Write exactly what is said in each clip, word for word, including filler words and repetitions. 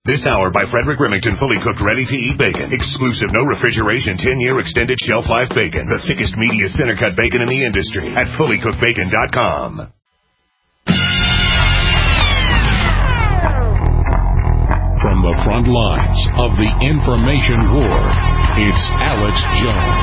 This hour by Frederick Remington, fully cooked, ready-to-eat bacon. Exclusive, no refrigeration, ten-year extended shelf life bacon. The thickest, meatiest center-cut bacon in the industry at fully cooked bacon dot com. From the front lines of the information war, it's Alex Jones.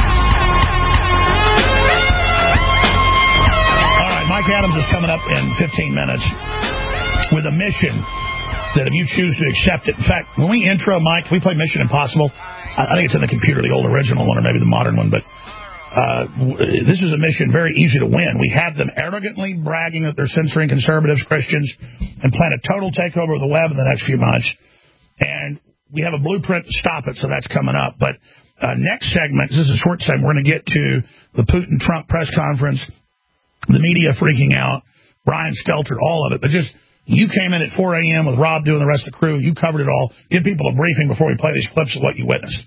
All right, Mike Adams is coming up in fifteen minutes with a mission that if you choose to accept it. In fact, when we intro Mike, we play Mission Impossible. I think it's in the computer, the old original one, or maybe the modern one, but uh, this is a mission very easy to win. We have them arrogantly bragging that they're censoring conservatives, Christians, and plan a total takeover of the web in the next few months. And we have a blueprint to stop it, so that's coming up. But uh, next segment, this is a short segment, we're going to get to the Putin-Trump press conference, the media freaking out, Brian Stelter, all of it. But just, you came in at four a.m. with Rob doing the rest of the crew. You covered it all. Give people a briefing before we play these clips of what you witnessed.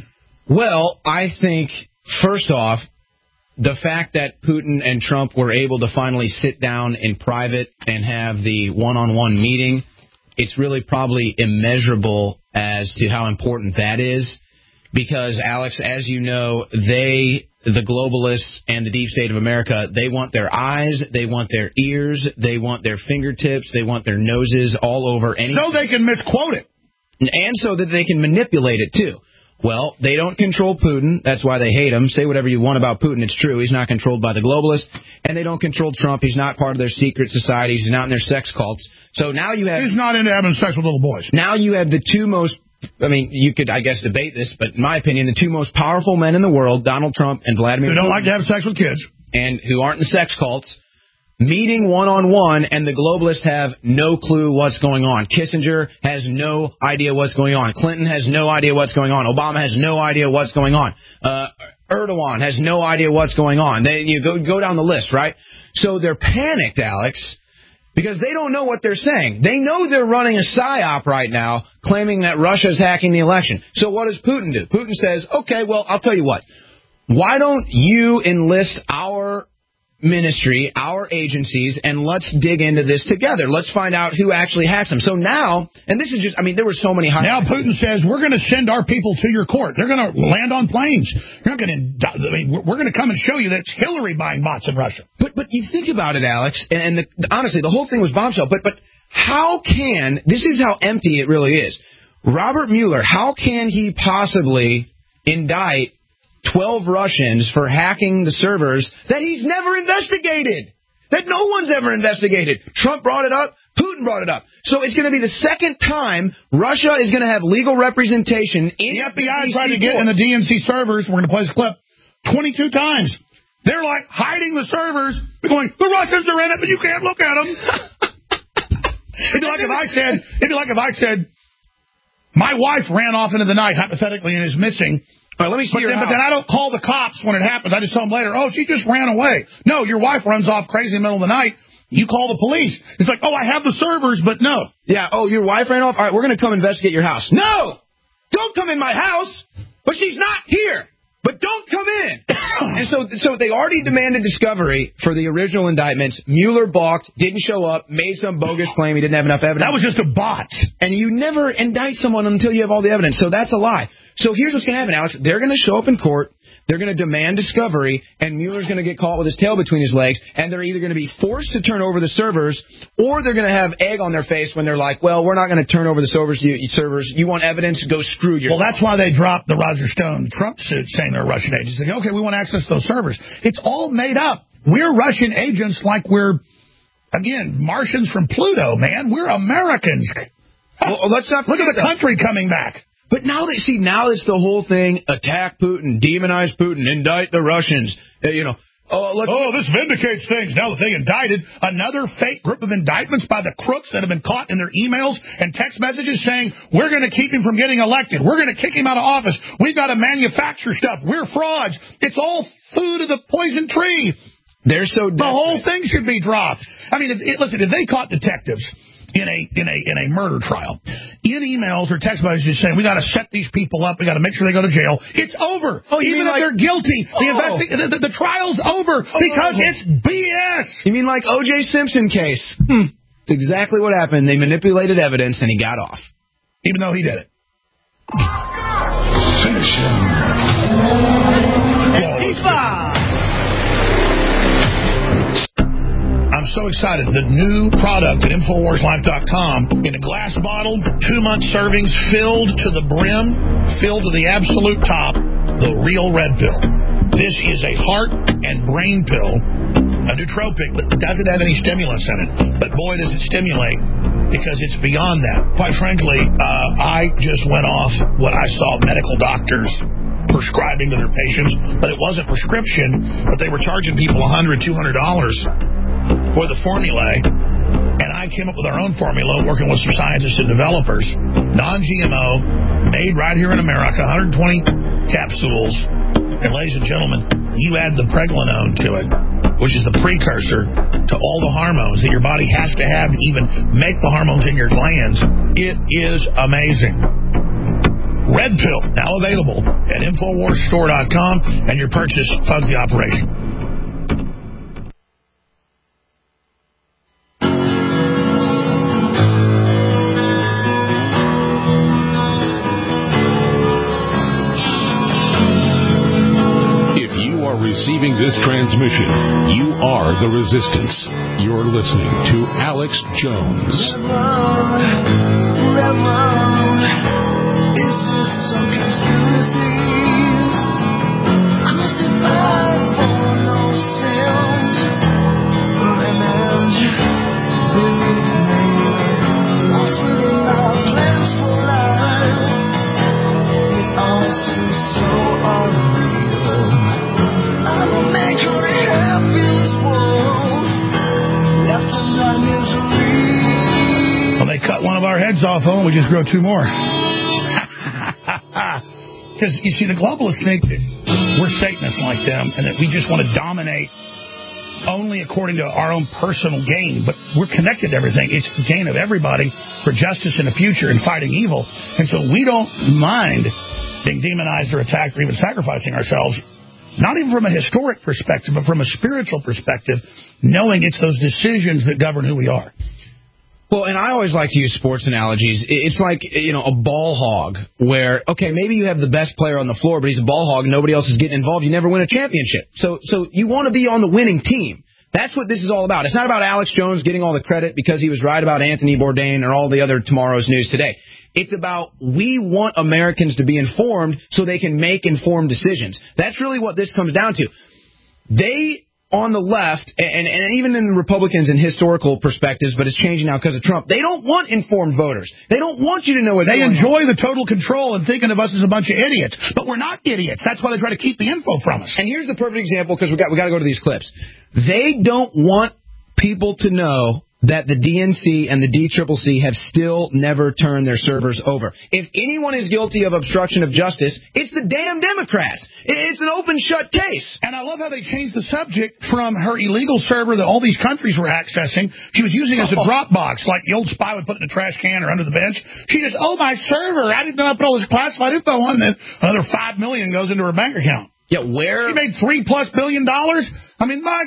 Well, I think, first off, the fact that Putin and Trump were able to finally sit down in private and have the one-on-one meeting, it's really probably immeasurable as to how important that is. Because, Alex, as you know, they, the globalists and the deep state of America, they want their eyes, they want their ears, they want their fingertips, they want their noses all over anything. So they can misquote it. And so that they can manipulate it, too. Well, they don't control Putin. That's why they hate him. Say whatever you want about Putin. It's true. He's not controlled by the globalists. And they don't control Trump. He's not part of their secret societies. He's not in their sex cults. So now you have... He's not into having sex with little boys. Now you have the two most... I mean, you could, I guess, debate this, but in my opinion, the two most powerful men in the world, Donald Trump and Vladimir Putin... Who don't like to have sex with kids. And who aren't in sex cults, meeting one-on-one, and the globalists have no clue what's going on. Kissinger has no idea what's going on. Clinton has no idea what's going on. Obama has no idea what's going on. Uh, Erdogan has no idea what's going on. They, you go, go down the list, right? So they're panicked, Alex, because they don't know what they're saying. They know they're running a psyop right now, claiming that Russia's hacking the election. So what does Putin do? Putin says, okay, well, I'll tell you what. Why don't you enlist our ministry, our agencies, and let's dig into this together. Let's find out who actually hacks them. So now, and this is just, I mean, there were so many... Now Putin says, we're going to send our people to your court. They're going to land on planes. You're not going to, I mean, we're going to come and show you that it's Hillary buying bots in Russia. But but you think about it, Alex, and the, honestly, the whole thing was bombshell, but but how can, this is how empty it really is. Robert Mueller, how can he possibly indict twelve Russians for hacking the servers that he's never investigated, that no one's ever investigated? Trump brought it up. Putin brought it up. So it's going to be the second time Russia is going to have legal representation in the F B I tried to get in the D N C servers. We're going to play this clip twenty-two times. They're like hiding the servers. They're going, the Russians are in it, but you can't look at them. It'd be like if I said, it'd be like if I said, my wife ran off into the night hypothetically and is missing. Right, let me see but, then, but then I don't call the cops when it happens. I just tell them later, oh, she just ran away. No, your wife runs off crazy in the middle of the night. You call the police. It's like, oh, I have the servers, but no. Yeah, oh, your wife ran off? All right, we're going to come investigate your house. No! Don't come in my house! But she's not here! But don't come in! And so so they already demanded discovery for the original indictments. Mueller balked, didn't show up, made some bogus claim he didn't have enough evidence. That was just a bot. And you never indict someone until you have all the evidence. So that's a lie. So here's what's going to happen, Alex. They're going to show up in court. They're going to demand discovery, and Mueller's going to get caught with his tail between his legs, and they're either going to be forced to turn over the servers, or they're going to have egg on their face when they're like, well, we're not going to turn over the servers. You, servers. You want evidence? Go screw yourself. Well, that's why they dropped the Roger Stone Trump suit saying they're Russian agents. They go, okay, we want to access those servers. It's all made up. We're Russian agents like we're, again, Martians from Pluto, man. We're Americans. Well, let's not look at the country coming back. But now they see, now it's the whole thing, attack Putin, demonize Putin, indict the Russians, uh, you know. Oh, let's oh, this vindicates things. Now that they indicted another fake group of indictments by the crooks that have been caught in their emails and text messages saying, we're going to keep him from getting elected. We're going to kick him out of office. We've got to manufacture stuff. We're frauds. It's all food of the poison tree. They're so desperate. The whole thing should be dropped. I mean, if, it, listen, if they caught detectives in a in a in a murder trial, in emails or text messages saying we got to set these people up, we got to make sure they go to jail, it's over. Oh, even if like, they're guilty, oh. the, investi- the, the the trial's over because oh. it's B S. You mean like O J Simpson case? Hmm. It's exactly what happened. They manipulated evidence and he got off. even though he did it. I'm so excited. The new product at Infowars Life dot com in a glass bottle, two-month servings, filled to the brim, filled to the absolute top, the real red pill. This is a heart and brain pill, a nootropic that doesn't have any stimulants in it. But boy, does it stimulate, because it's beyond that. Quite frankly, uh, I just went off what I saw medical doctors prescribing to their patients, but it wasn't prescription, but they were charging people one hundred dollars, two hundred dollars for the formulae, and I came up with our own formula, working with some scientists and developers, non-G M O, made right here in America, one hundred twenty capsules, and ladies and gentlemen, you add the pregnenolone to it, which is the precursor to all the hormones that your body has to have to even make the hormones in your glands. It is amazing. Red Pill, now available at Infowars Store dot com, and your purchase funds the operation. Receiving this transmission, you are the resistance. You're listening to Alex Jones. Forever, is this some conspiracy? Crucified for no sins, revenge beneath me, lost within our plans for life. It all seems so unreal. I'm a man truly happy in this world, left in my misery. Well, they cut one of our heads off, oh, and we just grow two more. Because, you see, the globalists think that we're Satanists like them, and that we just want to dominate only according to our own personal gain. But we're connected to everything. It's the gain of everybody for justice in the future and fighting evil. And so we don't mind being demonized or attacked or even sacrificing ourselves. Not even from a historic perspective, but from a spiritual perspective, knowing it's those decisions that govern who we are. Well, and I always like to use sports analogies. It's like, you know, a ball hog where, okay, maybe you have the best player on the floor, but he's a ball hog and nobody else is getting involved. You never win a championship. So so you want to be on the winning team. That's what this is all about. It's not about Alex Jones getting all the credit because he was right about Anthony Bourdain or all the other tomorrow's news today. It's about we want Americans to be informed so they can make informed decisions. That's really what this comes down to. They, on the left, and, and even in the Republicans in historical perspectives, but it's changing now because of Trump, they don't want informed voters. They don't want you to know what's They going enjoy on. the total control and thinking of us as a bunch of idiots. But we're not idiots. That's why they try to keep the info from us. And here's the perfect example, because we got we got to go to these clips. They don't want people to know that the D N C and the D C C C have still never turned their servers over. If anyone is guilty of obstruction of justice, it's the damn Democrats. It's an open shut case. And I love how they changed the subject from her illegal server that all these countries were accessing. She was using as a Dropbox, like the old spy would put in a trash can or under the bench. She just, oh, my server, I didn't know I put all this classified info on, and then another five million dollars goes into her bank account. Yeah, where? She made three plus billion dollars? I mean, my...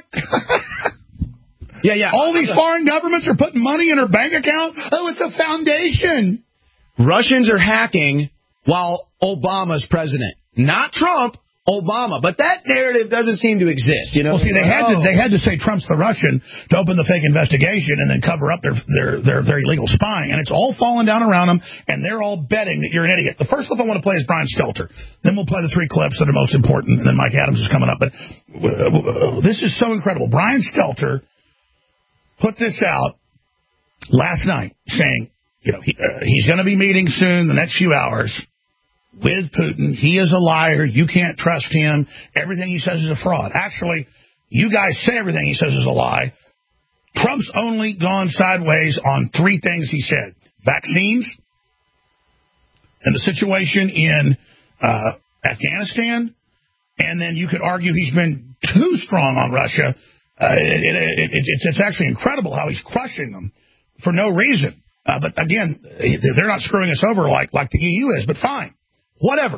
Yeah, yeah. All these foreign governments are putting money in her bank account? Oh, it's a foundation. Russians are hacking while Obama's president. Not Trump, Obama. But that narrative doesn't seem to exist, you know? Well, see, they had, to, they had to say Trump's the Russian to open the fake investigation and then cover up their, their, their, their illegal spying. And it's all falling down around them, and they're all betting that you're an idiot. The first clip I want to play is Brian Stelter. Then we'll play the three clips that are most important, and then Mike Adams is coming up. But uh, this is so incredible. Brian Stelter put this out last night saying, you know, he, uh, he's going to be meeting soon, the next few hours, with Putin. He is a liar. You can't trust him. Everything he says is a fraud. Actually, you guys say everything he says is a lie. Trump's only gone sideways on three things he said. Vaccines, and the situation in uh, Afghanistan, and then you could argue he's been too strong on Russia. Uh, it, it, it, it, it's, it's actually incredible how he's crushing them for no reason. Uh, but again, they're not screwing us over like, like the E U is, but fine. Whatever.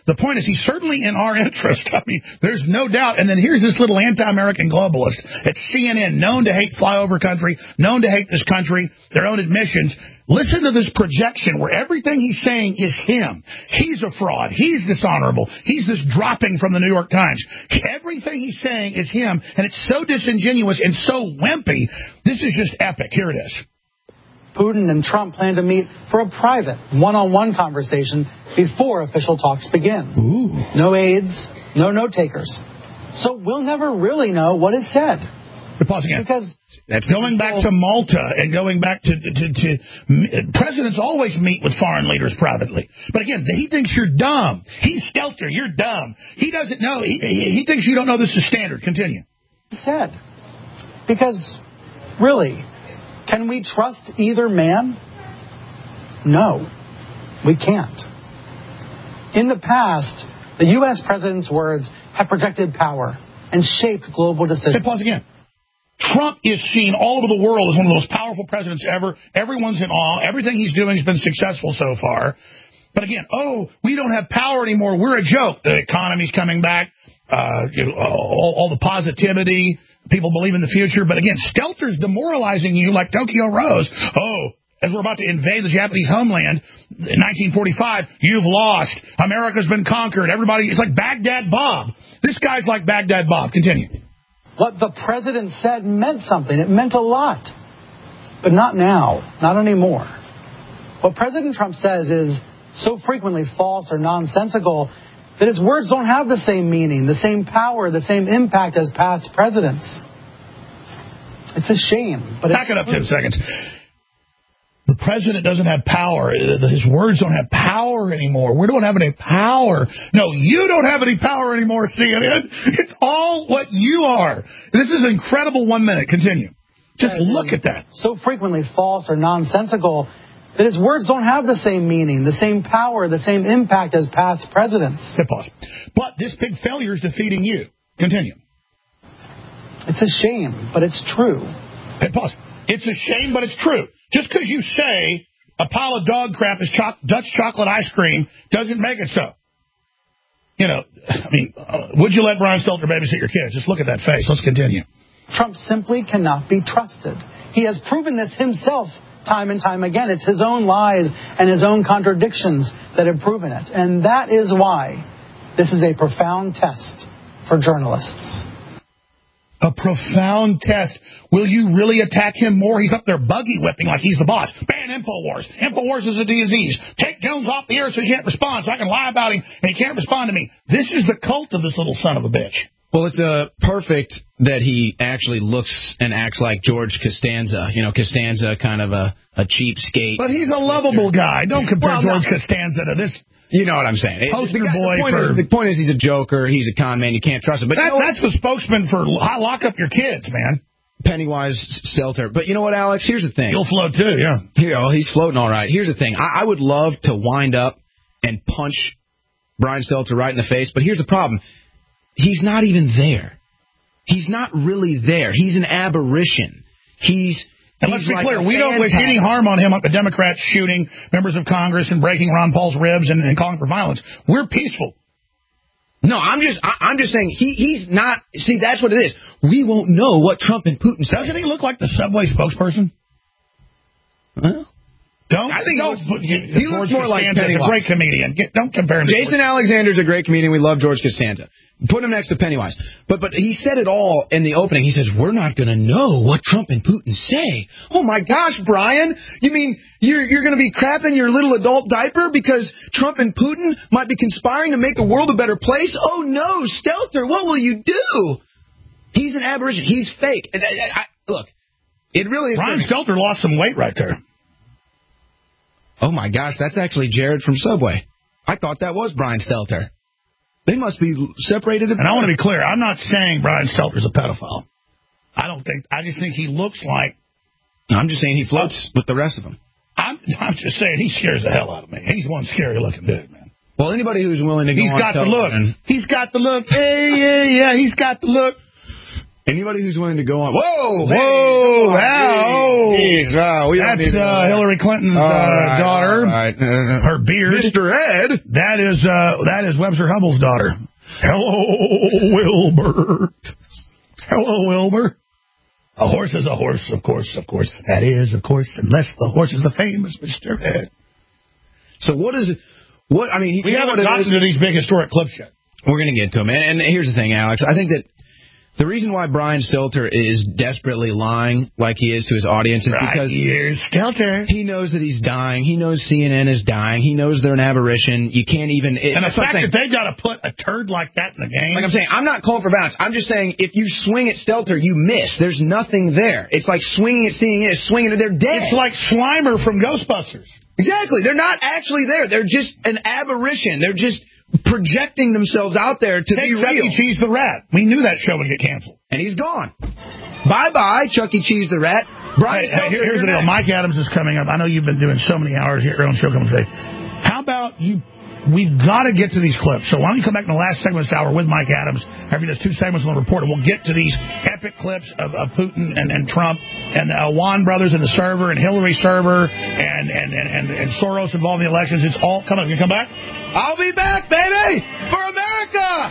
The point is, he's certainly in our interest. I mean, there's no doubt. And then here's this little anti-American globalist at C N N, known to hate flyover country, known to hate this country, their own admissions. Listen to this projection where everything he's saying is him. He's a fraud. He's dishonorable. He's this dropping from the New York Times. Everything he's saying is him, and it's so disingenuous and so wimpy. This is just epic. Here it is. Putin and Trump plan to meet for a private, one-on-one conversation before official talks begin. Ooh. No aides, no note-takers. So we'll never really know what is said. But pause again. Because that's going back to Malta and going back to, to, to, to presidents always meet with foreign leaders privately. But again, he thinks you're dumb. He's Stelter. You're dumb. He doesn't know. He, he thinks you don't know this is standard. Continue. Said. Because, really, can we trust either man? No, we can't. In the past, the U S president's words have projected power and shaped global decisions. Hey, pause again. Trump is seen all over the world as one of the most powerful presidents ever. Everyone's in awe. Everything he's doing has been successful so far. But again, oh, we don't have power anymore. We're a joke. The economy's coming back. Uh, you know, all, all the positivity. People believe in the future. But again, Stelter's demoralizing you like Tokyo Rose. Oh, as we're about to invade the Japanese homeland in nineteen forty-five, you've lost. America's been conquered. Everybody, it's like Baghdad Bob. This guy's like Baghdad Bob. Continue. What the president said meant something. It meant a lot. But not now. Not anymore. What President Trump says is so frequently false or nonsensical that his words don't have the same meaning, the same power, the same impact as past presidents. It's a shame. But Back it up ten seconds. The president doesn't have power. His words don't have power anymore. We don't have any power. No, you don't have any power anymore, C N N. It's all what you are. This is incredible one minute. Continue. Just look at that. So frequently false or nonsensical that his words don't have the same meaning, the same power, the same impact as past presidents. Hit pause. But this big failure is defeating you. Continue. It's a shame, but it's true. Hit pause. It's a shame, but it's true. Just because you say a pile of dog crap is cho- Dutch chocolate ice cream doesn't make it so. You know, I mean, uh, would you let Brian Stelter babysit your kids? Just look at that face. Let's continue. Trump simply cannot be trusted. He has proven this himself time and time again. It's his own lies and his own contradictions that have proven it. And that is why this is a profound test for journalists. A profound test. Will you really attack him more? He's up there buggy whipping like he's the boss. Ban InfoWars. InfoWars is a disease. Take Jones off the air so he can't respond, so I can lie about him and he can't respond to me. This is the cult of this little son of a bitch. Well, it's uh, perfect that he actually looks and acts like George Costanza. You know, Costanza, kind of a, a cheapskate. But he's a lovable guy. Don't compare well, George no. Costanza to this. You know what I'm saying. Poster the, guy, boy the, point for, is, the point is he's a joker. He's a con man. You can't trust him. But that, you know that's the spokesman for lock up your kids, man. Pennywise Stelter. But you know what, Alex? Here's the thing. He'll float too, yeah. You know, he's floating all right. Here's the thing. I, I would love to wind up and punch Brian Stelter right in the face. But here's the problem. He's not even there. He's not really there. He's an aberration. He's... And let's be like clear, we don't wish any harm on him like the Democrats shooting members of Congress and breaking Ron Paul's ribs and, and calling for violence. We're peaceful. No, I'm just I, I'm just saying he he's not. See, that's what it is. We won't know what Trump and Putin say. Doesn't he look like the Subway spokesperson? Well, don't. I think don't, he looks, he looks more like Pennywise. A great comedian. Get, don't compare him to Jason Alexander's a great comedian. We love George Costanza. Put him next to Pennywise. But but he said it all in the opening. He says, we're not going to know what Trump and Putin say. Oh, my gosh, Brian. You mean you're, you're going to be crapping your little adult diaper because Trump and Putin might be conspiring to make the world a better place? Oh, no, Stelter, what will you do? He's an aberration. He's fake. I, I, I, look, it really is. Brian Stelter lost some weight right there. Oh, my gosh, that's actually Jared from Subway. I thought that was Brian Stelter. They must be separated. And I want to be clear. I'm not saying Brian Stelter's a pedophile. I don't think. I just think he looks like. I'm just saying he floats with the rest of them. I'm, I'm just saying he scares the hell out of me. He's one scary looking dude, man. Well, anybody who's willing to go he's on got the look. And... He's got the look. Hey, yeah, yeah. He's got the look. Anybody who's willing to go on, whoa, Whoa, hey, wow. Geez, wow, we don't That's need to uh, Hillary Clinton's uh, right, daughter. Right. Uh, Her beard. Mister Ed. That is uh, that is Webster Hubbell's daughter. Hello, Wilbur. Hello, Wilbur. A horse is a horse, of course, of course. That is, of course, unless the horse is a famous Mister Ed. So what is it? What I mean, we you know haven't what gotten to these big historic clips yet. We're going to get to them. And, and here's the thing, Alex. I think that the reason why Brian Stelter is desperately lying like he is to his audience is right because here's Stelter. He knows that he's dying. He knows C N N is dying. He knows they're an aberration. You can't even... It, and the fact saying, that they've got to put a turd like that in the game... Like I'm saying, I'm not calling for balance. I'm just saying if you swing at Stelter, you miss. There's nothing there. It's like swinging at C N N, swinging at... They're dead. It's like Slimer from Ghostbusters. Exactly. They're not actually there. They're just an aberration. They're just... projecting themselves out there to Take be Chuck real. E. Cheese the Rat. We knew that show would get canceled. And he's gone. Bye-bye, Chuck E. Cheese the Rat. Brian, hey, hey, here, here's the deal. Mike Adams is coming up. I know you've been doing so many hours here on show coming today. How about you... We've got to get to these clips. So why don't you come back in the last segment of this hour with Mike Adams, after he does two segments on the report, and we'll get to these epic clips of, of Putin and, and Trump and the uh, Juan brothers and the server and Hillary server and, and, and, and, and Soros involved in the elections. It's all coming up. You come back? I'll be back, baby, for America!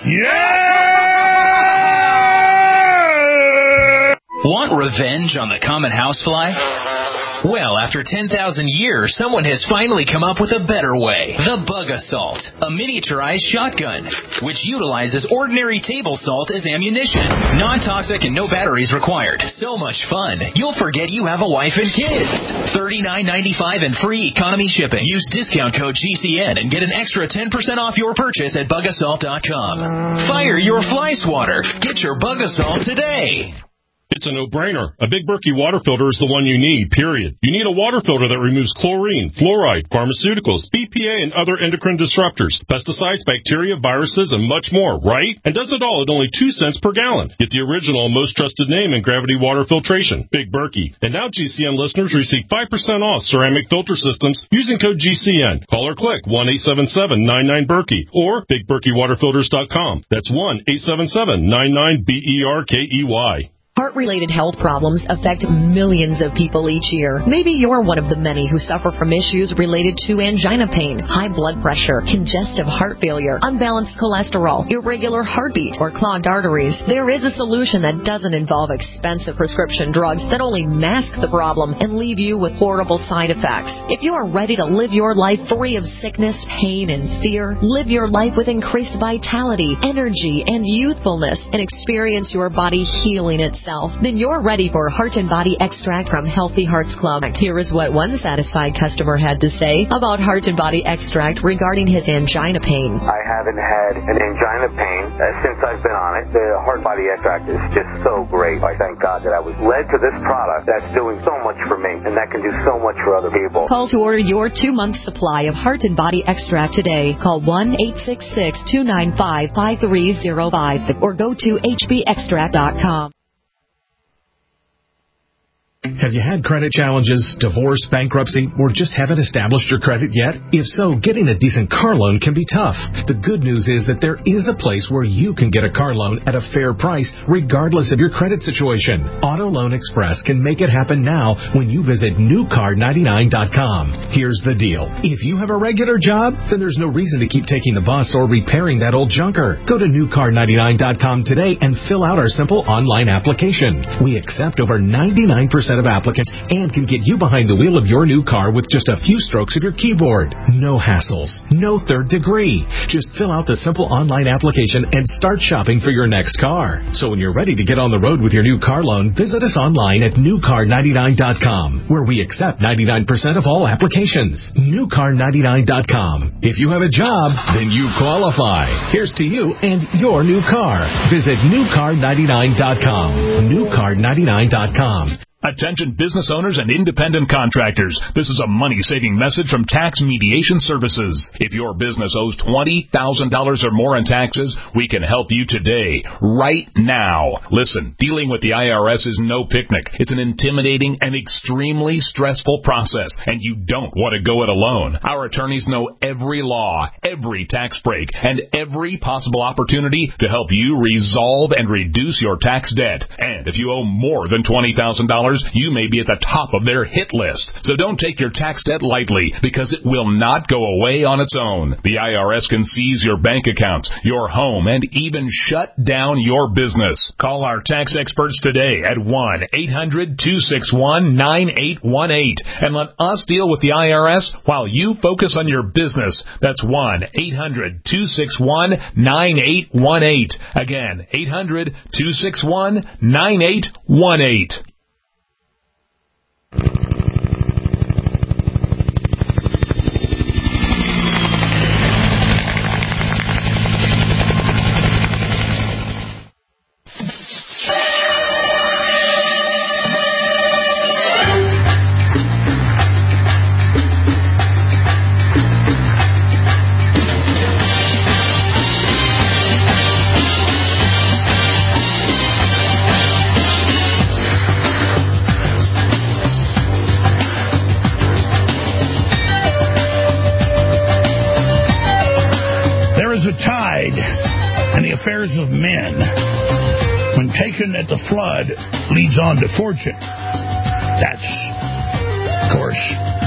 Yeah! Want revenge on the common housefly? Well, after ten thousand years, someone has finally come up with a better way. The Bug Assault, a miniaturized shotgun, which utilizes ordinary table salt as ammunition. Non-toxic and no batteries required. So much fun, you'll forget you have a wife and kids. thirty-nine ninety-five and free economy shipping. Use discount code G C N and get an extra ten percent off your purchase at bug assault dot com. Fire your fly swatter. Get your Bug Assault today. It's a no-brainer. A Big Berkey water filter is the one you need, period. You need a water filter that removes chlorine, fluoride, pharmaceuticals, B P A, and other endocrine disruptors, pesticides, bacteria, viruses, and much more, right? And does it all at only two cents per gallon. Get the original and most trusted name in gravity water filtration, Big Berkey. And now G C N listeners receive five percent off ceramic filter systems using code G C N. Call or click one eight seven seven nine nine Berkey or big berkey water filters dot com. That's one eight seven seven nine nine B E R K E Y. Heart-related health problems affect millions of people each year. Maybe you're one of the many who suffer from issues related to angina pain, high blood pressure, congestive heart failure, unbalanced cholesterol, irregular heartbeat, or clogged arteries. There is a solution that doesn't involve expensive prescription drugs that only mask the problem and leave you with horrible side effects. If you are ready to live your life free of sickness, pain, and fear, live your life with increased vitality, energy, and youthfulness, and experience your body healing itself, then you're ready for Heart and Body Extract from Healthy Hearts Club. Here is what one satisfied customer had to say about Heart and Body Extract regarding his angina pain. I haven't had an angina pain uh, since I've been on it. The Heart Body Extract is just so great. I thank God that I was led to this product that's doing so much for me and that can do so much for other people. Call to order your two-month supply of Heart and Body Extract today. Call one eight six six two nine five five three zero five or go to H B extract dot com. Have you had credit challenges, divorce, bankruptcy, or just haven't established your credit yet? If so, getting a decent car loan can be tough. The good news is that there is a place where you can get a car loan at a fair price, regardless of your credit situation. Auto Loan Express can make it happen now when you visit new car ninety-nine dot com. Here's the deal. If you have a regular job, then there's no reason to keep taking the bus or repairing that old junker. Go to new car ninety-nine dot com today and fill out our simple online application. We accept over ninety-nine percent of applicants and can get you behind the wheel of your new car with just a few strokes of your keyboard. No hassles, no third degree. Just fill out the simple online application and start shopping for your next car. So when you're ready to get on the road with your new car loan, visit us online at new car ninety-nine dot com, where we accept ninety-nine percent of all applications. new car ninety-nine dot com. If you have a job, then you qualify. Here's to you and your new car. Visit new car ninety-nine dot com. new car ninety-nine dot com. Attention business owners and independent contractors. This is a money-saving message from Tax Mediation Services. If your business owes twenty thousand dollars or more in taxes, we can help you today, right now. Listen, dealing with the I R S is no picnic. It's an intimidating and extremely stressful process, and you don't want to go it alone. Our attorneys know every law, every tax break, and every possible opportunity to help you resolve and reduce your tax debt. And if you owe more than twenty thousand dollars, you may be at the top of their hit list. So don't take your tax debt lightly, because it will not go away on its own. The I R S can seize your bank accounts, your home, and even shut down your business. Call our tax experts today at one eight hundred two six one nine eight one eight and let us deal with the I R S while you focus on your business. That's one eight hundred two six one nine eight one eight. Again, eight hundred two six one nine eight one eight. Of men, when taken at the flood, leads on to fortune. That's, of course,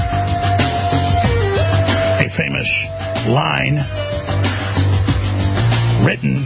a famous line written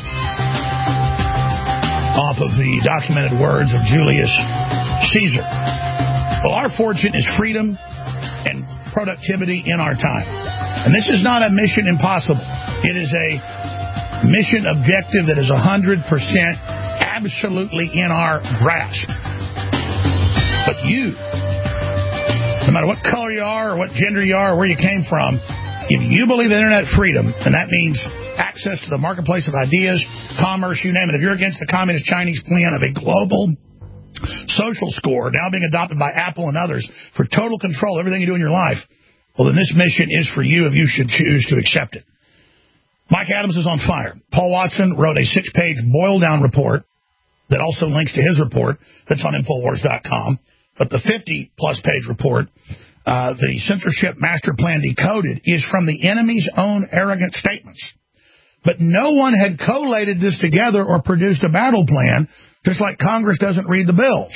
off of the documented words of Julius Caesar. Well, our fortune is freedom and productivity in our time. And this is not a mission impossible. It is a mission objective that is one hundred percent absolutely in our grasp. But you, no matter what color you are or what gender you are or where you came from, if you believe in internet freedom, and that means access to the marketplace of ideas, commerce, you name it, if you're against the communist Chinese plan of a global social score now being adopted by Apple and others for total control of everything you do in your life, well, then this mission is for you if you should choose to accept it. Mike Adams is on fire. Paul Watson wrote a six-page boil-down report that also links to his report that's on Infowars dot com. But the fifty-plus page report, uh, the censorship master plan decoded, is from the enemy's own arrogant statements. But no one had collated this together or produced a battle plan, just like Congress doesn't read the bills.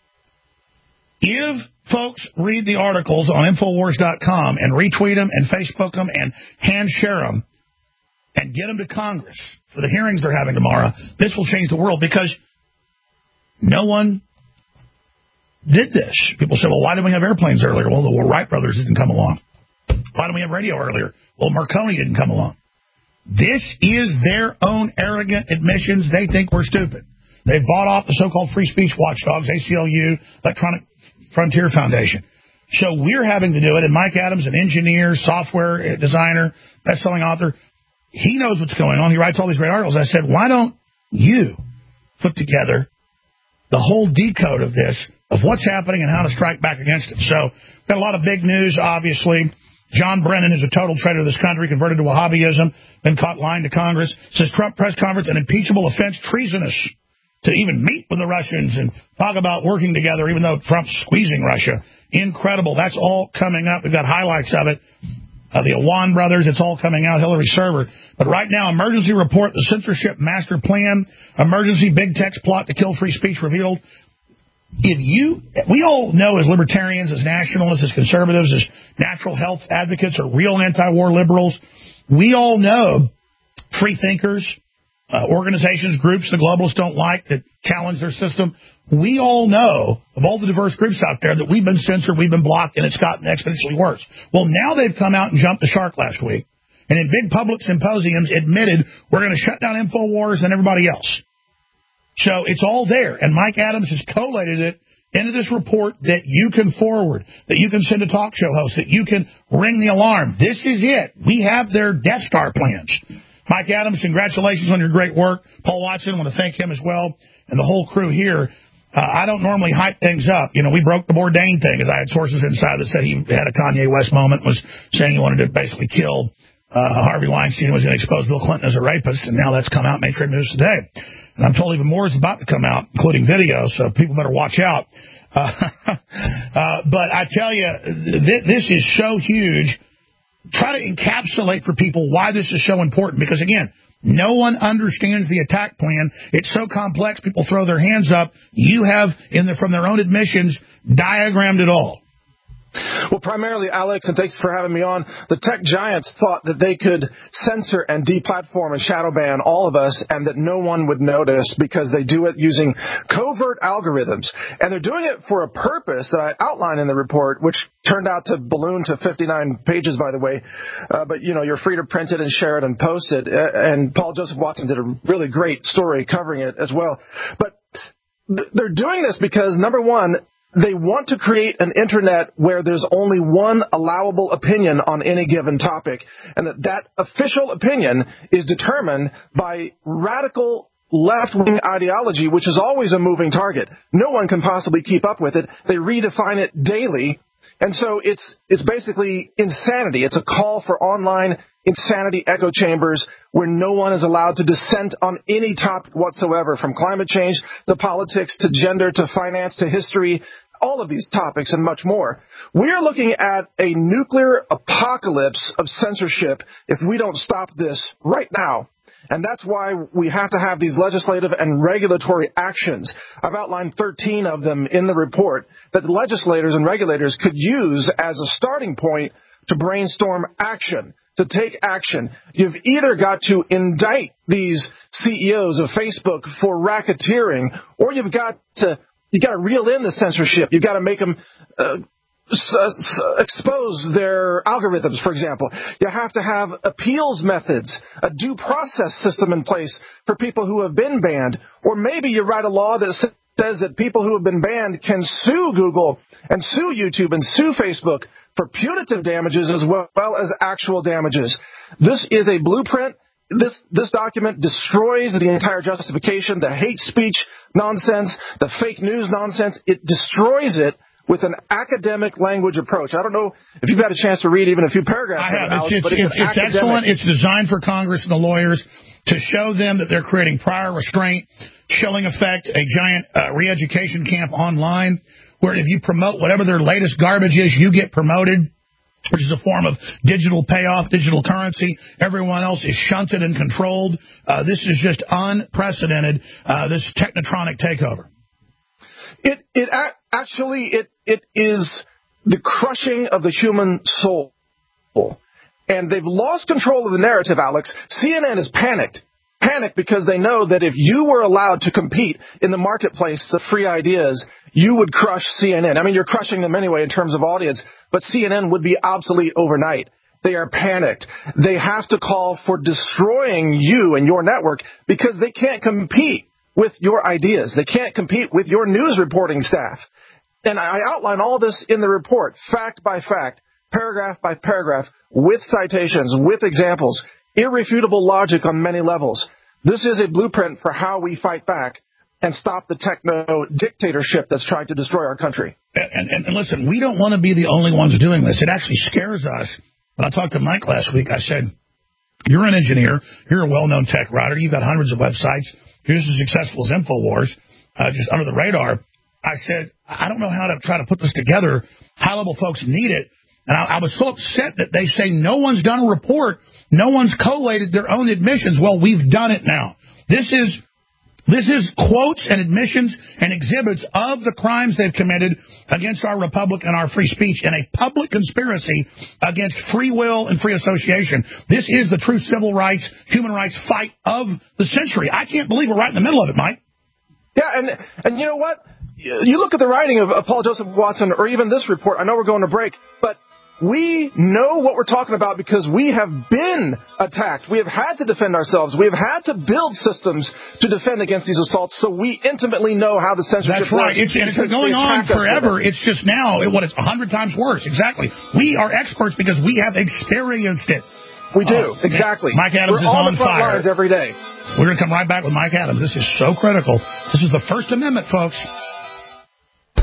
If folks read the articles on Infowars dot com and retweet them and Facebook them and hand share them, and get them to Congress for the hearings they're having tomorrow, this will change the world, because no one did this. People say, well, why didn't we have airplanes earlier? Well, the Wright brothers didn't come along. Why didn't we have radio earlier? Well, Marconi didn't come along. This is their own arrogant admissions. They think we're stupid. They've bought off the so-called free speech watchdogs, A C L U, Electronic Frontier Foundation. So we're having to do it, and Mike Adams, an engineer, software designer, best-selling author, he knows what's going on. He writes all these great articles. I said, why don't you put together the whole decode of this, of what's happening and how to strike back against it? So, got a lot of big news, obviously. John Brennan is a total traitor to this country, converted to Wahhabism, been caught lying to Congress. Says Trump press conference, an impeachable offense, treasonous to even meet with the Russians and talk about working together, even though Trump's squeezing Russia. Incredible. That's all coming up. We've got highlights of it. Uh, the Awan brothers, it's all coming out, Hillary Server. But right now, emergency report, the censorship master plan, emergency big text plot to kill free speech revealed. If you, we all know as libertarians, as nationalists, as conservatives, as natural health advocates, or real anti-war liberals, we all know free thinkers, uh, organizations, groups the globalists don't like that challenge their system. We all know of all the diverse groups out there that we've been censored, we've been blocked, and it's gotten exponentially worse. Well, now they've come out and jumped the shark last week, and in big public symposiums admitted we're going to shut down InfoWars and everybody else. So it's all there, and Mike Adams has collated it into this report that you can forward, that you can send to talk show hosts, that you can ring the alarm. This is it. We have their Death Star plans. Mike Adams, congratulations on your great work. Paul Watson, I want to thank him as well, and the whole crew here. Uh, I don't normally hype things up. You know, we broke the Bourdain thing, as I had sources inside that said he had a Kanye West moment, was saying he wanted to basically kill uh, Harvey Weinstein, was going to expose Bill Clinton as a rapist, and now that's come out, made trade news today. And I'm told even more is about to come out, including video, so people better watch out. Uh, uh, but I tell you, th- this is so huge. Try to encapsulate for people why this is so important, because, again, no one understands the attack plan. It's so complex, people throw their hands up. You have, in the, from their own admissions, diagrammed it all. Well, primarily, Alex, and thanks for having me on, the tech giants thought that they could censor and deplatform and shadow ban all of us and that no one would notice because they do it using covert algorithms. And they're doing it for a purpose that I outline in the report, which turned out to balloon to fifty-nine pages, by the way. Uh, but, you know, you're free to print it and share it and post it. Uh, and Paul Joseph Watson did a really great story covering it as well. But th- they're doing this because, number one, they want to create an internet where there's only one allowable opinion on any given topic, and that that official opinion is determined by radical left-wing ideology, which is always a moving target. No one can possibly keep up with it. They redefine it daily, and so it's it's basically insanity. It's a call for online insanity echo chambers where no one is allowed to dissent on any topic whatsoever, from climate change to politics to gender to finance to history, all of these topics and much more. We're looking at a nuclear apocalypse of censorship if we don't stop this right now. And that's why we have to have these legislative and regulatory actions. I've outlined thirteen of them in the report that the legislators and regulators could use as a starting point to brainstorm action, to take action. You've either got to indict these C E Os of Facebook for racketeering, or you've got to you got to reel in the censorship. You've got to make them uh, s- s- expose their algorithms, for example. You have to have appeals methods, a due process system in place for people who have been banned. Or maybe you write a law that says that people who have been banned can sue Google and sue YouTube and sue Facebook for punitive damages as well as actual damages. This is a blueprint. This this document destroys the entire justification, the hate speech nonsense, the fake news nonsense. It destroys it with an academic language approach. I don't know if you've had a chance to read even a few paragraphs. I have. It, Alex, it's but it's, it's, it's, it's excellent. It's designed for Congress and the lawyers to show them that they're creating prior restraint, chilling effect, a giant uh, re-education camp online, where if you promote whatever their latest garbage is, you get promoted, which is a form of digital payoff, digital currency. Everyone else is shunted and controlled. Uh, this is just unprecedented, uh, this technotronic takeover. It it actually it it is the crushing of the human soul, and they've lost control of the narrative. Alex, C N N is panicked, panicked because they know that if you were allowed to compete in the marketplace of free ideas, you would crush C N N. I mean, you're crushing them anyway in terms of audience, but C N N would be obsolete overnight. They are panicked. They have to call for destroying you and your network because they can't compete with your ideas. They can't compete with your news reporting staff. And I outline all this in the report, fact by fact, paragraph by paragraph, with citations, with examples, irrefutable logic on many levels. This is a blueprint for how we fight back and stop the techno dictatorship that's trying to destroy our country. And, and, and listen, we don't want to be the only ones doing this. It actually scares us. When I talked to Mike last week, I said, you're an engineer, you're a well-known tech writer, you've got hundreds of websites, you're just as successful as InfoWars, uh, just under the radar. I said, I don't know how to try to put this together. High-level folks need it. And I, I was so upset that they say no one's done a report, no one's collated their own admissions. Well, we've done it now. This is This is quotes and admissions and exhibits of the crimes they've committed against our republic and our free speech in a public conspiracy against free will and free association. This is the true civil rights, human rights fight of the century. I can't believe we're right in the middle of it, Mike. Yeah, and and you know what? You look at the writing of, of Paul Joseph Watson or even this report. I know we're going to break, but we know what we're talking about because we have been attacked. We have had to defend ourselves. We have had to build systems to defend against these assaults, so we intimately know how the censorship That's right. works. It's, and it's been going on forever. It's just now, it, what, it's a hundred times worse. Exactly. We are experts because we have experienced it. We do. Oh, exactly. Mike Adams we're is on, on the front fire. lines every day. We're going to come right back with Mike Adams. This is so critical. This is the First Amendment, folks.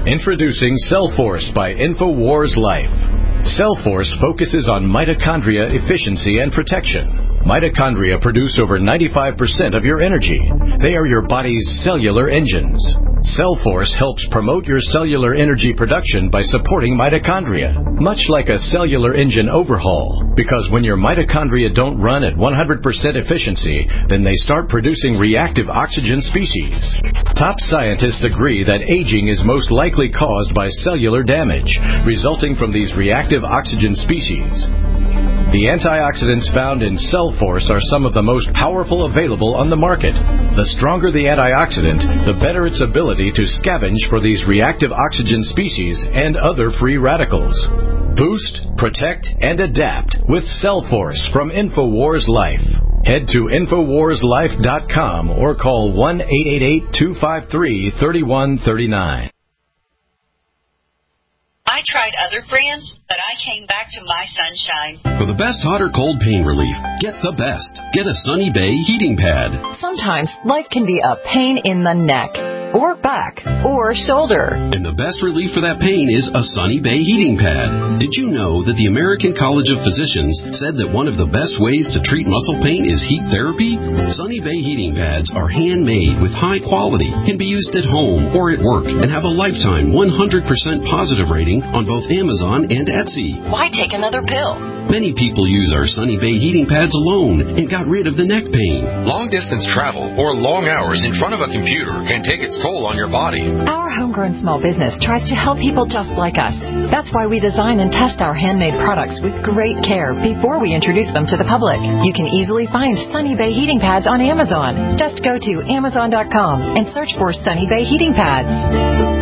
Introducing Cellforce by InfoWars Life. Cellforce focuses on mitochondria efficiency and protection. Mitochondria produce over ninety-five percent of your energy. They are your body's cellular engines. Cellforce helps promote your cellular energy production by supporting mitochondria, much like a cellular engine overhaul. Because when your mitochondria don't run at one hundred percent efficiency, then they start producing reactive oxygen species. Top scientists agree that aging is most likely caused by cellular damage, resulting from these reactive oxygen species. The antioxidants found in Cellforce are some of the most powerful available on the market. The stronger the antioxidant, the better its ability to scavenge for these reactive oxygen species and other free radicals. Boost, protect, and adapt with Cellforce from InfoWars Life. Head to Infowars Life dot com or call one eight eight eight, two five three, three one three nine. I tried other brands, but I came back to My Sunshine. For the best hot or cold pain relief, get the best. Get a Sunny Bay heating pad. Sometimes life can be a pain in the neck, or back, or shoulder. And the best relief for that pain is a Sunny Bay heating pad. Did you know that the American College of Physicians said that one of the best ways to treat muscle pain is heat therapy? Sunny Bay heating pads are handmade with high quality, can be used at home or at work, and have a lifetime one hundred percent positive rating on both Amazon and Etsy. Why take another pill? Many people use our Sunny Bay heating pads alone and got rid of the neck pain. Long-distance travel or long hours in front of a computer can take its toll on your body. Our homegrown small business tries to help people just like us. That's why we design and test our handmade products with great care before we introduce them to the public. You can easily find Sunny Bay heating pads on Amazon. Just go to Amazon dot com and search for Sunny Bay heating pads.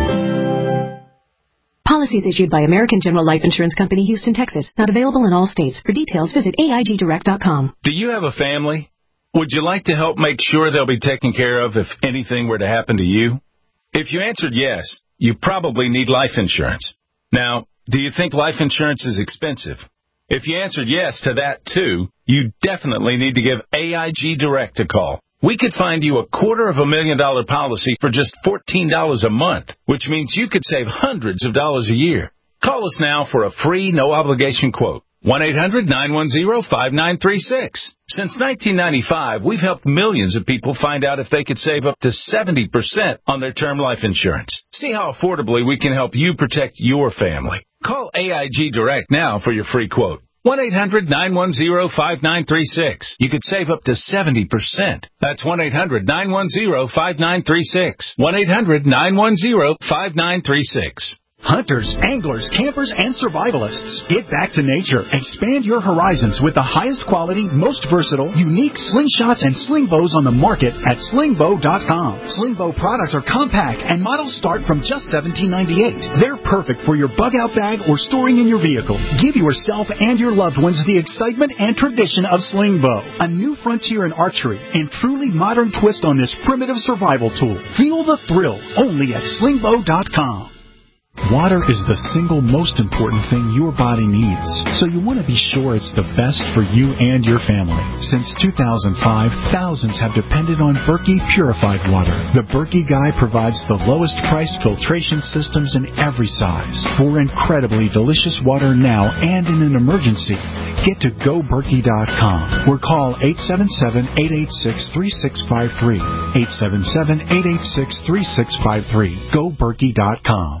Policies issued by American General Life Insurance Company, Houston, Texas. Not available in all states. For details, visit A I G direct dot com. Do you have a family? Would you like to help make sure they'll be taken care of if anything were to happen to you? If you answered yes, you probably need life insurance. Now, do you think life insurance is expensive? If you answered yes to that, too, you definitely need to give A I G Direct a call. We could find you a quarter of a million dollar policy for just fourteen dollars a month, which means you could save hundreds of dollars a year. Call us now for a free, no-obligation quote. one eight hundred, nine one zero, five nine three six. Since nineteen ninety-five, we've helped millions of people find out if they could save up to seventy percent on their term life insurance. See how affordably we can help you protect your family. Call A I G Direct now for your free quote. one eight hundred, nine one zero, five nine three six. You could save up to seventy percent. That's one eight hundred, nine one zero, five nine three six. one eight hundred, nine one zero, five nine three six. Hunters, anglers, campers, and survivalists. Get back to nature. Expand your horizons with the highest quality, most versatile, unique slingshots and sling bows on the market at sling bow dot com. Sling bow products are compact and models start from just seventeen ninety-eight. They're perfect for your bug-out bag or storing in your vehicle. Give yourself and your loved ones the excitement and tradition of sling bow. A new frontier in archery and truly modern twist on this primitive survival tool. Feel the thrill only at sling bow dot com. Water is the single most important thing your body needs, so you want to be sure it's the best for you and your family. Since two thousand five, thousands have depended on Berkey purified water. The Berkey Guy provides the lowest priced filtration systems in every size. For incredibly delicious water now and in an emergency, get to go berkey dot com or call eight seven seven, eight eight six, three six five three. eight seven seven, eight eight six, three six five three. go berkey dot com.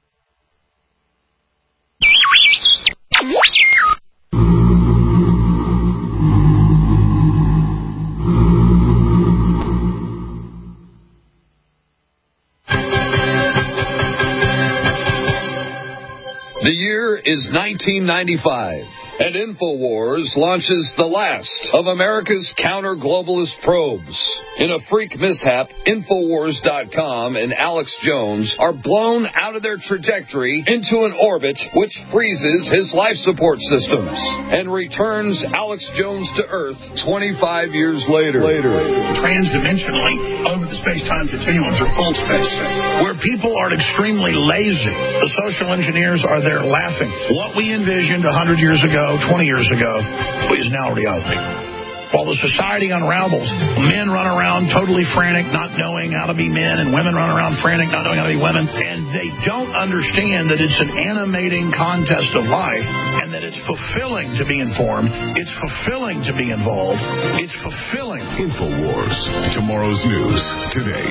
The year is nineteen ninety-five, and InfoWars launches the last of America's counter-globalist probes. In a freak mishap, Infowars dot com and Alex Jones are blown out of their trajectory into an orbit which freezes his life support systems and returns Alex Jones to Earth twenty-five years later. later. Transdimensionally over the space-time continuum through full space, where people are extremely lazy. The social engineers are there laughing. What we envisioned one hundred years ago, twenty years ago, is now reality. while the society unravels, men run around totally frantic, not knowing how to be men, and women run around frantic, not knowing how to be women. And they don't understand that it's an animating contest of life and that it's fulfilling to be informed. It's fulfilling to be involved. It's fulfilling. InfoWars. Tomorrow's news today.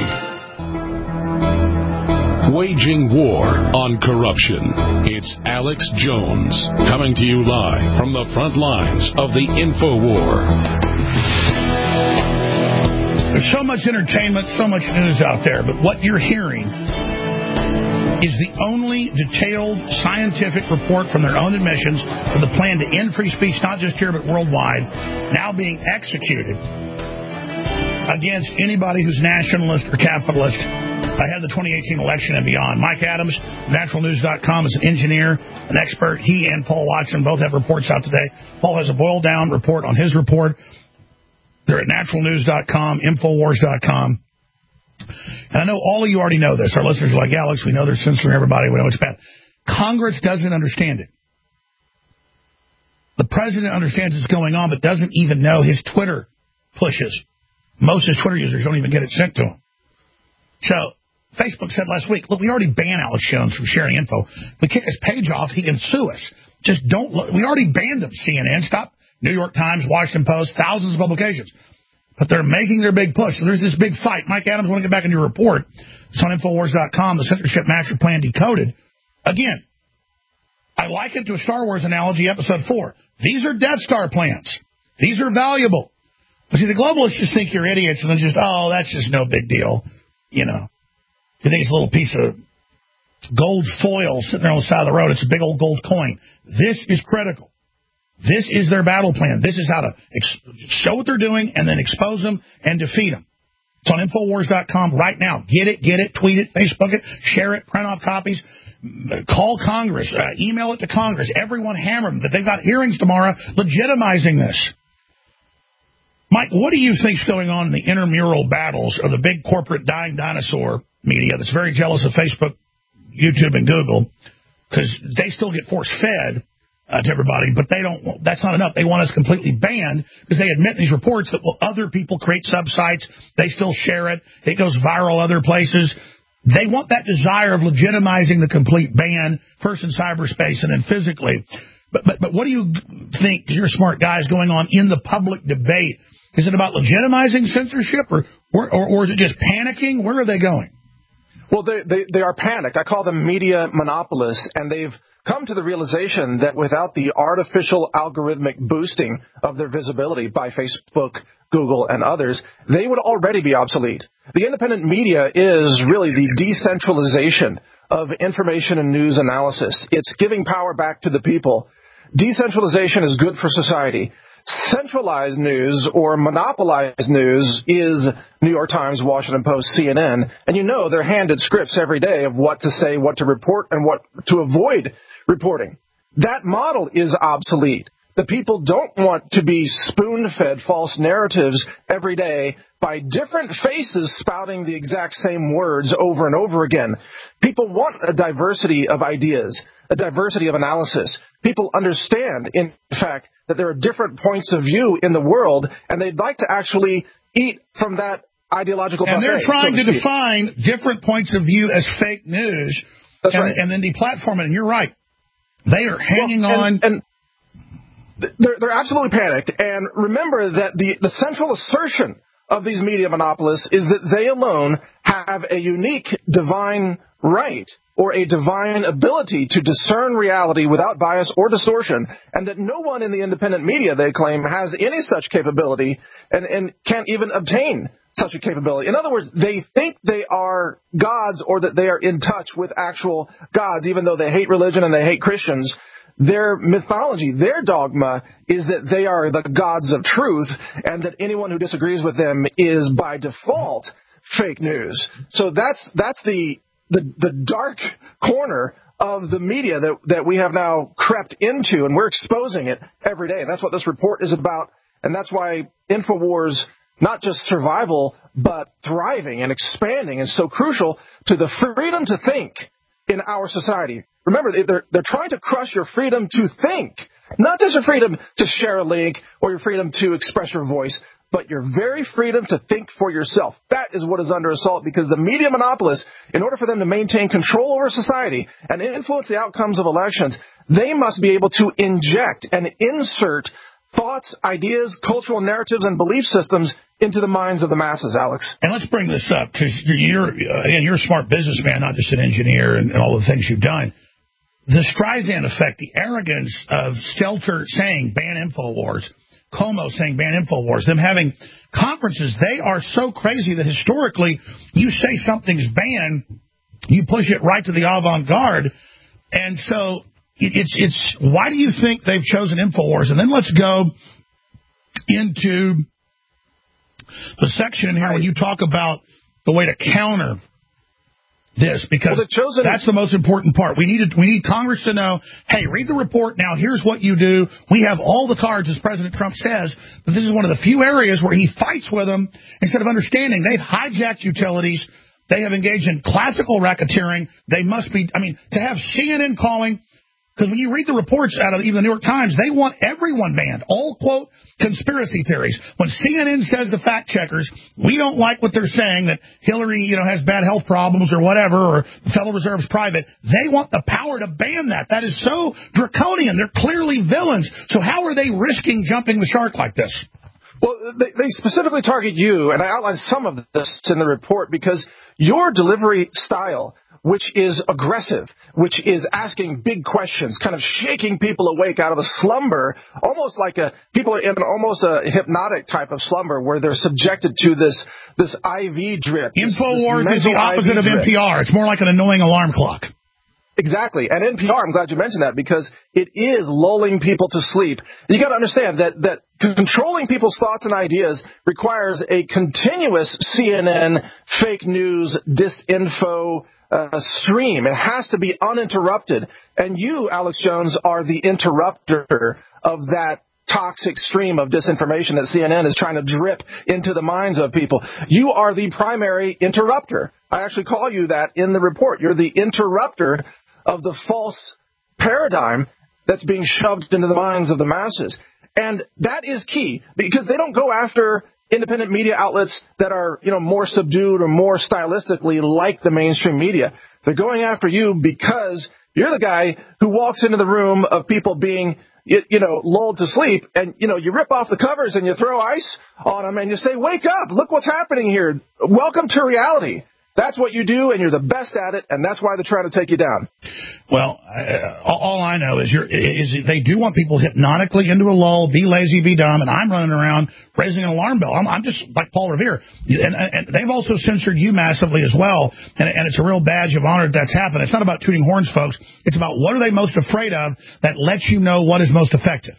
Waging war on corruption. It's Alex Jones coming to you live from the front lines of the InfoWar. There's so much entertainment, so much news out there, but what you're hearing is the only detailed scientific report from their own admissions of the plan to end free speech, not just here but worldwide, now being executed against anybody who's nationalist or capitalist ahead of the twenty eighteen election and beyond. Mike Adams, natural news dot com, is an engineer, an expert. He and Paul Watson both have reports out today. Paul has a boiled-down report on his report. They're at natural news dot com, infowars dot com. And I know all of you already know this. Our listeners are like, Alex, we know they're censoring everybody. We know it's bad. Congress doesn't understand it. The president understands what's going on, but doesn't even know his Twitter pushes. Most of his Twitter users don't even get it sent to him. So Facebook said last week, look, we already banned Alex Jones from sharing info. If we kick his page off, he can sue us. Just don't look. We already banned him, C N N. Stop. New York Times, Washington Post, thousands of publications. But they're making their big push. So there's this big fight. Mike Adams, I want to get back into your report. It's on infowars dot com, the Censorship Master Plan Decoded. Again, I liken it to a Star Wars analogy, episode four. These are Death Star plans. These are valuable. But see, the globalists just think you're idiots and then just, oh, that's just no big deal. You know, you think it's a little piece of gold foil sitting there on the side of the road. It's a big old gold coin. This is critical. This is their battle plan. This is how to ex- show what they're doing and then expose them and defeat them. It's on infowars dot com right now. Get it, get it, tweet it, Facebook it, share it, print off copies, call Congress, uh, email it to Congress. Everyone hammer them that they've got hearings tomorrow legitimizing this. Mike, what do you think's going on in the intramural battles of the big corporate dying dinosaur media that's very jealous of Facebook, YouTube, and Google because they still get force-fed uh, to everybody, but they don't. That's not enough. They want us completely banned because they admit in these reports that well, other people create sub-sites. They still share it. It goes viral other places. They want that desire of legitimizing the complete ban, first in cyberspace and then physically. But, but, but what do you think, you're a smart guy, is going on in the public debate? Is it about legitimizing censorship, or, or, or is it just panicking? Where are they going? Well, they, they, they are panicked. I call them media monopolists, and they've come to the realization that without the artificial algorithmic boosting of their visibility by Facebook, Google, and others, they would already be obsolete. The independent media is really the decentralization of information and news analysis. It's giving power back to the people. Decentralization is good for society. Centralized news or monopolized news is New York Times, Washington Post, C N N, and you know they're handed scripts every day of what to say, what to report, and what to avoid reporting. That model is obsolete. The people don't want to be spoon-fed false narratives every day by different faces spouting the exact same words over and over again. People want a diversity of ideas, a diversity of analysis. People understand, in fact, that there are different points of view in the world, and they'd like to actually eat from that ideological buffet. And they're trying so to, to define different points of view as fake news. That's and, right. And then deplatform it. And you're right. They are hanging well, and, on. And they're, they're absolutely panicked. And remember that the, the central assertion of these media monopolists is that they alone have a unique divine right or a divine ability to discern reality without bias or distortion, and that no one in the independent media, they claim, has any such capability and, and can't even obtain such a capability. In other words, they think they are gods or that they are in touch with actual gods, even though they hate religion and they hate Christians. Their mythology, their dogma, is that they are the gods of truth and that anyone who disagrees with them is, by default, fake news. So that's that's the the, the dark corner of the media that, that we have now crept into, and we're exposing it every day. And that's what this report is about, and that's why InfoWars, not just survival, but thriving and expanding, is so crucial to the freedom to think in our society. Remember, they're, they're trying to crush your freedom to think, Not just your freedom to share a link or your freedom to express your voice, but your very freedom to think for yourself. That is what is under assault, because the media monopolists, in order for them to maintain control over society and influence the outcomes of elections, they must be able to inject and insert thoughts, ideas, cultural narratives, and belief systems into the minds of the masses, Alex. And let's bring this up, because you're, uh, again, you're a smart businessman, not just an engineer and, and all the things you've done. The Streisand effect, the arrogance of Stelter saying ban InfoWars, Como saying ban InfoWars, them having conferences, they are so crazy that historically you say something's banned, you push it right to the avant-garde. And so it, it's, it's, why do you think they've chosen InfoWars? And then let's go into the section in here when you talk about the way to counter this, because well, chosen... that's the most important part. We need, to, we need Congress to know, hey, read the report now. Here's what you do. We have all the cards, as President Trump says, but this is one of the few areas where he fights with them instead of understanding they've hijacked utilities. They have engaged in classical racketeering. They must be, I mean, to have C N N calling, because when you read the reports out of even the New York Times, they want everyone banned. All, quote, conspiracy theories. When C N N says to fact checkers, we don't like what they're saying, that Hillary, you know, has bad health problems or whatever, or the Federal Reserve's private, they want the power to ban that. That is so draconian. They're clearly villains. So how are they risking jumping the shark like this? Well, they, they specifically target you, and I outlined some of this in the report, because your delivery style, which is aggressive, which is asking big questions, kind of shaking people awake out of a slumber, almost like a people are in almost a hypnotic type of slumber where they're subjected to this this I V drip. InfoWars is the opposite of N P R. It's more like an annoying alarm clock. Exactly. And N P R, I'm glad you mentioned that, because it is lulling people to sleep. You got to understand that that controlling people's thoughts and ideas requires a continuous C N N fake news, disinfo Uh, stream. It has to be uninterrupted. And you, Alex Jones, are the interrupter of that toxic stream of disinformation that C N N is trying to drip into the minds of people. You are the primary interrupter. I actually call you that in the report. You're the interrupter of the false paradigm that's being shoved into the minds of the masses. And that is key, because they don't go after independent media outlets that are, you know, more subdued or more stylistically like the mainstream media. They're going after you because you're the guy who walks into the room of people being, you, you know, lulled to sleep, and, you know, you rip off the covers and you throw ice on them and you say, wake up, look what's happening here. Welcome to reality. That's what you do, and you're the best at it, and that's why they're trying to take you down. Well, uh, all I know is, you're, is they do want people hypnotically into a lull, be lazy, be dumb, and I'm running around raising an alarm bell. I'm, I'm just like Paul Revere. And, and they've also censored you massively as well, and, and it's a real badge of honor that that's happened. It's not about tooting horns, folks. It's about what are they most afraid of that lets you know what is most effective.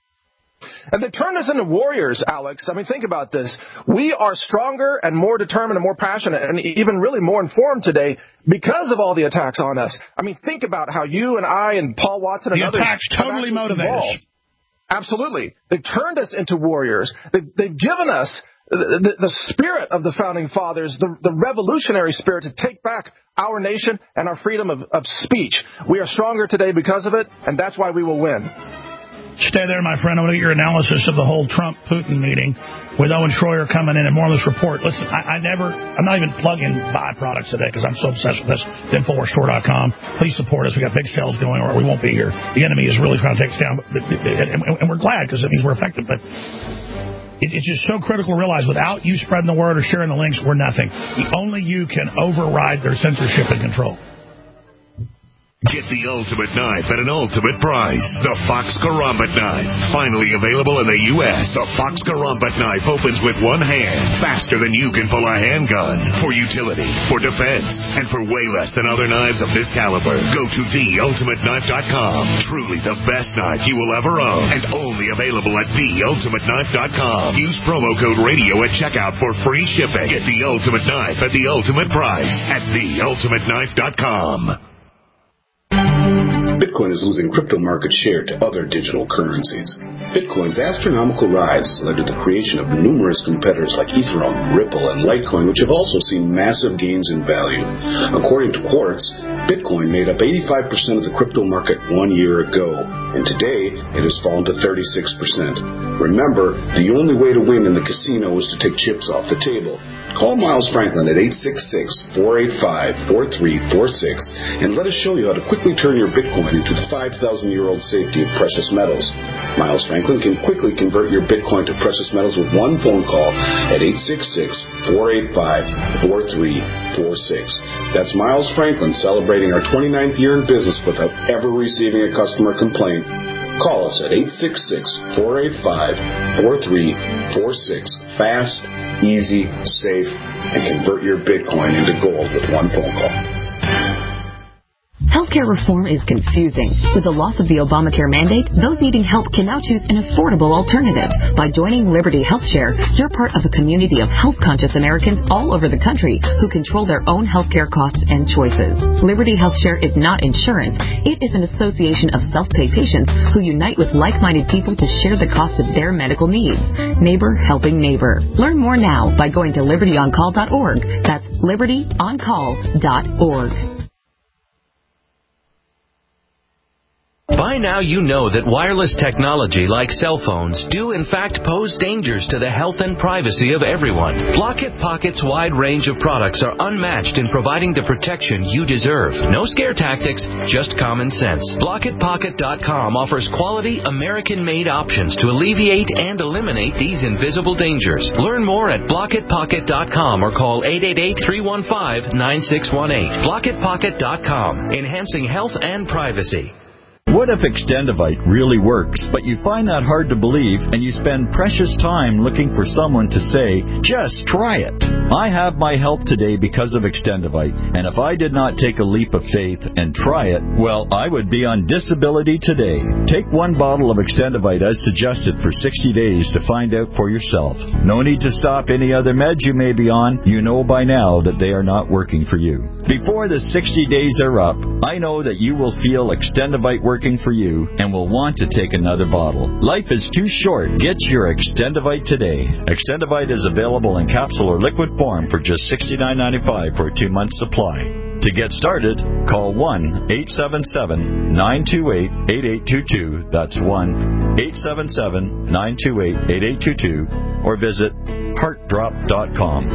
And they turned us into warriors, Alex. I mean, think about this. We are stronger and more determined and more passionate and even really more informed today because of all the attacks on us. I mean, think about how you and I and Paul Watson and the others... The attacks totally motivate us. Absolutely. They've turned us into warriors. They've, they've given us the, the, the spirit of the Founding Fathers, the, the revolutionary spirit to take back our nation and our freedom of, of speech. We are stronger today because of it, and that's why we will win. Stay there, my friend. I want to get your analysis of the whole Trump-Putin meeting with Owen Schroyer coming in and more on this report. Listen, I, I never, I'm not even plugging byproducts today because I'm so obsessed with this. Infowars Store dot com. Please support us. We got big sales going, or we won't be here. The enemy is really trying to take us down, but, and, and we're glad because it means we're effective. But it, it's just so critical to realize without you spreading the word or sharing the links, we're nothing. Only you can override their censorship and control. Get the ultimate knife at an ultimate price. The Fox Karambit knife. Finally available in the U S The Fox Karambit knife opens with one hand, faster than you can pull a handgun. For utility, for defense, and for way less than other knives of this caliber. Go to the ultimate knife dot com. Truly the best knife you will ever own. And only available at the ultimate knife dot com. Use promo code radio at checkout for free shipping. Get the ultimate knife at the ultimate price at the ultimate knife dot com. Bitcoin is losing crypto market share to other digital currencies. Bitcoin's astronomical rise has led to the creation of numerous competitors like Ethereum, Ripple, and Litecoin, which have also seen massive gains in value. According to Quartz, Bitcoin made up eighty-five percent of the crypto market one year ago, and today it has fallen to thirty-six percent. Remember, the only way to win in the casino is to take chips off the table. Call Miles Franklin at eight six six, four eight five, four three four six and let us show you how to quickly turn your Bitcoin into the five thousand year old safety of precious metals. Miles Franklin can quickly convert your Bitcoin to precious metals with one phone call at eight six six, four eight five, four three four six. That's Miles Franklin celebrating our twenty-ninth year in business without ever receiving a customer complaint. Call us at eight six six, four eight five, four three four six. Fast, easy, safe, and convert your Bitcoin into gold with one phone call. Healthcare reform is confusing. With the loss of the Obamacare mandate, those needing help can now choose an affordable alternative. By joining Liberty HealthShare, you're part of a community of health-conscious Americans all over the country who control their own healthcare costs and choices. Liberty HealthShare is not insurance. It is an association of self-pay patients who unite with like-minded people to share the cost of their medical needs. Neighbor helping neighbor. Learn more now by going to liberty on call dot org. That's liberty on call dot org. By now you know that wireless technology like cell phones do in fact pose dangers to the health and privacy of everyone. Blockit Pocket's wide range of products are unmatched in providing the protection you deserve. No scare tactics, just common sense. Blockit Pocket dot com offers quality American-made options to alleviate and eliminate these invisible dangers. Learn more at Blockit Pocket dot com or call eight eight eight, three one five, nine six one eight. Blockit Pocket dot com, enhancing health and privacy. What if Extendivite really works, but you find that hard to believe and you spend precious time looking for someone to say, just try it? I have my help today because of Extendivite, and if I did not take a leap of faith and try it, well, I would be on disability today. Take one bottle of Extendivite as suggested for sixty days to find out for yourself. No need to stop any other meds you may be on. You know by now that they are not working for you. Before the sixty days are up, I know that you will feel Extendivite working for you and will want to take another bottle. Life is too short. Get your Extendivite today. Extendivite is available in capsule or liquid form for just sixty-nine ninety-five for a two-month supply. To get started, call one eight seven seven, nine two eight, eight eight two two. That's one eight seven seven, nine two eight, eight eight two two or visit heart drop dot com.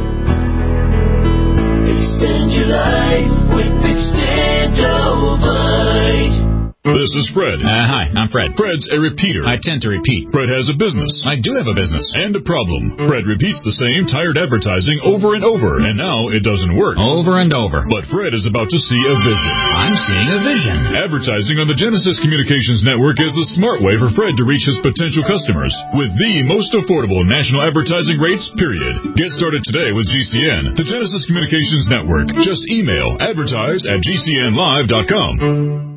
Extend your life with Extendivite. This is Fred. Uh, hi, I'm Fred. Fred's a repeater. I tend to repeat. Fred has a business. I do have a business. And a problem. Fred repeats the same tired advertising over and over, and now it doesn't work. Over and over. But Fred is about to see a vision. I'm seeing a vision. Advertising on the Genesis Communications Network is the smart way for Fred to reach his potential customers with the most affordable national advertising rates, period. Get started today with G C N, the Genesis Communications Network. Just email advertise at G C N live dot com.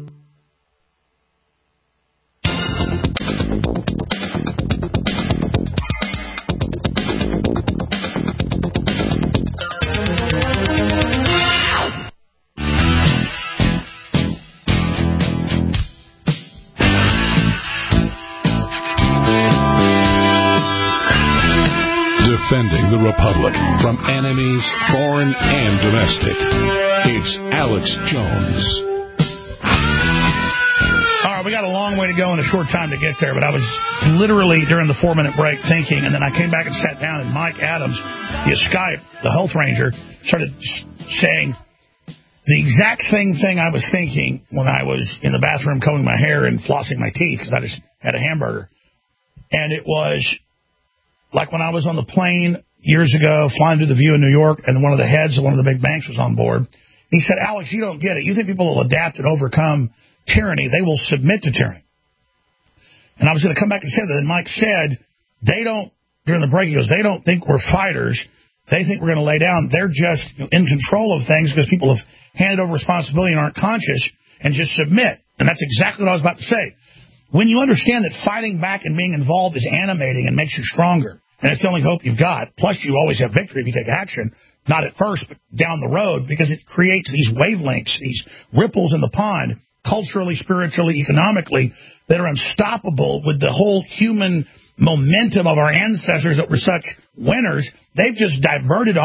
Defending the Republic from enemies, foreign and domestic. It's Alex Jones. All right, we got a long way to go and a short time to get there, but I was literally during the four-minute break thinking, and then I came back and sat down, and Mike Adams, via Skype, the health ranger, started saying the exact same thing I was thinking when I was in the bathroom combing my hair and flossing my teeth because I just had a hamburger. And it was like when I was on the plane years ago, flying to the View in New York, and one of the heads of one of the big banks was on board. He said, Alex, you don't get it. You think people will adapt and overcome tyranny. They will submit to tyranny. And I was going to come back and say that. And Mike said, they don't, during the break, he goes, they don't think we're fighters. They think we're going to lay down. They're just in control of things because people have handed over responsibility and aren't conscious and just submit. And that's exactly what I was about to say. When you understand that fighting back and being involved is animating and makes you stronger, and it's the only hope you've got. Plus, you always have victory if you take action, not at first, but down the road, because it creates these wavelengths, these ripples in the pond, culturally, spiritually, economically, that are unstoppable with the whole human momentum of our ancestors that were such winners. They've just diverted off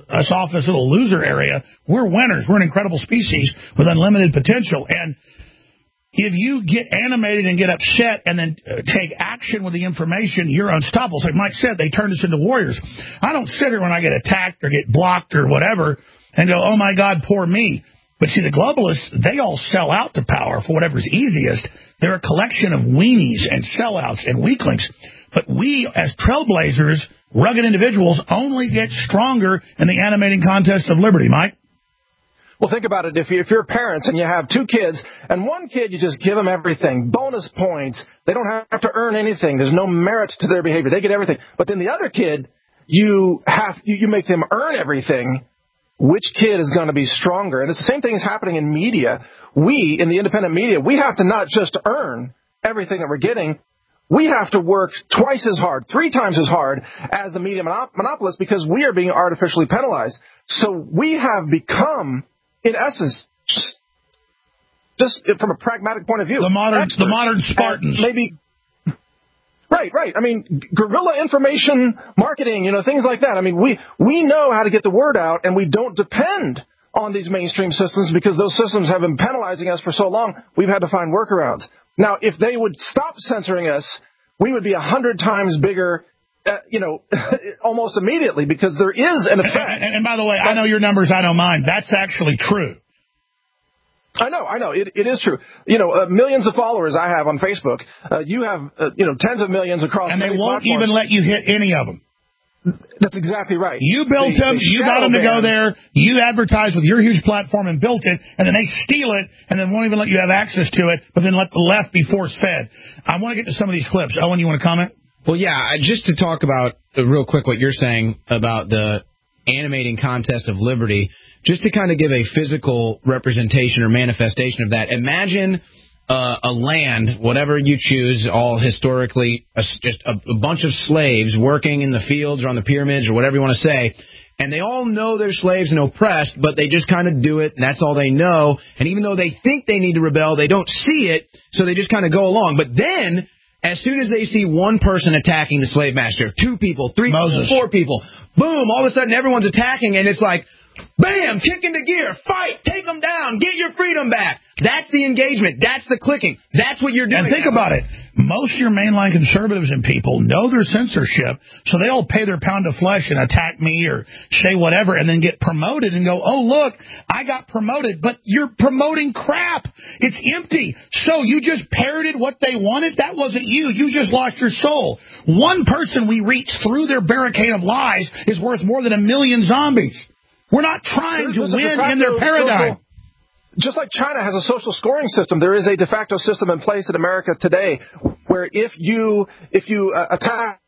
us off this little loser area, we're winners. We're an incredible species with unlimited potential. And if you get animated and get upset and then uh, take action with the information, you're unstoppable. Like Mike said, they turned us into warriors. I don't sit here when I get attacked or get blocked or whatever and go, oh, my God, poor me. But see, the globalists, they all sell out to power for whatever's easiest. They're a collection of weenies and sellouts and weaklings. But we, as trailblazers, rugged individuals, only get stronger in the animating contest of liberty. Mike? Well, think about it. If, you, if you're parents and you have two kids, and one kid you just give them everything, bonus points, they don't have to earn anything. There's no merit to their behavior. They get everything. But then the other kid, you have you, you make them earn everything. Which kid is going to be stronger? And it's the same thing is happening in media. We, in the independent media, we have to not just earn everything that we're getting. We have to work twice as hard, three times as hard as the media monop- monopolists because we are being artificially penalized. So we have become, in essence, just, just from a pragmatic point of view, the modern, the modern Spartans. Maybe. Right, right. I mean, guerrilla information marketing, you know, things like that. I mean, we, we know how to get the word out, and we don't depend on these mainstream systems because those systems have been penalizing us for so long, we've had to find workarounds. Now, if they would stop censoring us, we would be a hundred times bigger, uh, you know, almost immediately because there is an effect. And, and, and by the way, I know your numbers, I know mine. That's actually true. I know, I know. It, it is true. You know, uh, millions of followers I have on Facebook. Uh, you have, uh, you know, tens of millions across. And they won't platforms. even let you hit any of them. That's exactly right. You built they, them. they You got them to go there. You advertised with your huge platform and built it, and then they steal it, and then won't even let you have access to it, but then let the left be force-fed. I want to get to some of these clips. Owen, you want to comment? Well, yeah, just to talk about uh, real quick what you're saying about the animating contest of liberty, just to kind of give a physical representation or manifestation of that. Imagine uh, a land, whatever you choose, all historically, a, just a, a bunch of slaves working in the fields or on the pyramids or whatever you want to say, and they all know they're slaves and oppressed, but they just kind of do it, and that's all they know. And even though they think they need to rebel, they don't see it, so they just kind of go along. But then, as soon as they see one person attacking the slave master, two people, three Moses. people, four people, boom, all of a sudden everyone's attacking, and it's like, bam, kick into gear, fight, take them down, get your freedom back. That's the engagement. That's the clicking. That's what you're doing. And think about it. Most of your mainline conservatives and people know their censorship, so they all pay their pound of flesh and attack me or say whatever and then get promoted and go, oh, look, I got promoted. But you're promoting crap. It's empty. So you just parroted what they wanted? That wasn't you. You just lost your soul. One person we reach through their barricade of lies is worth more than a million zombies. We're not trying to win in their paradigm. Social, just like China has a social scoring system, there is a de facto system in place in America today where if you if you uh, attack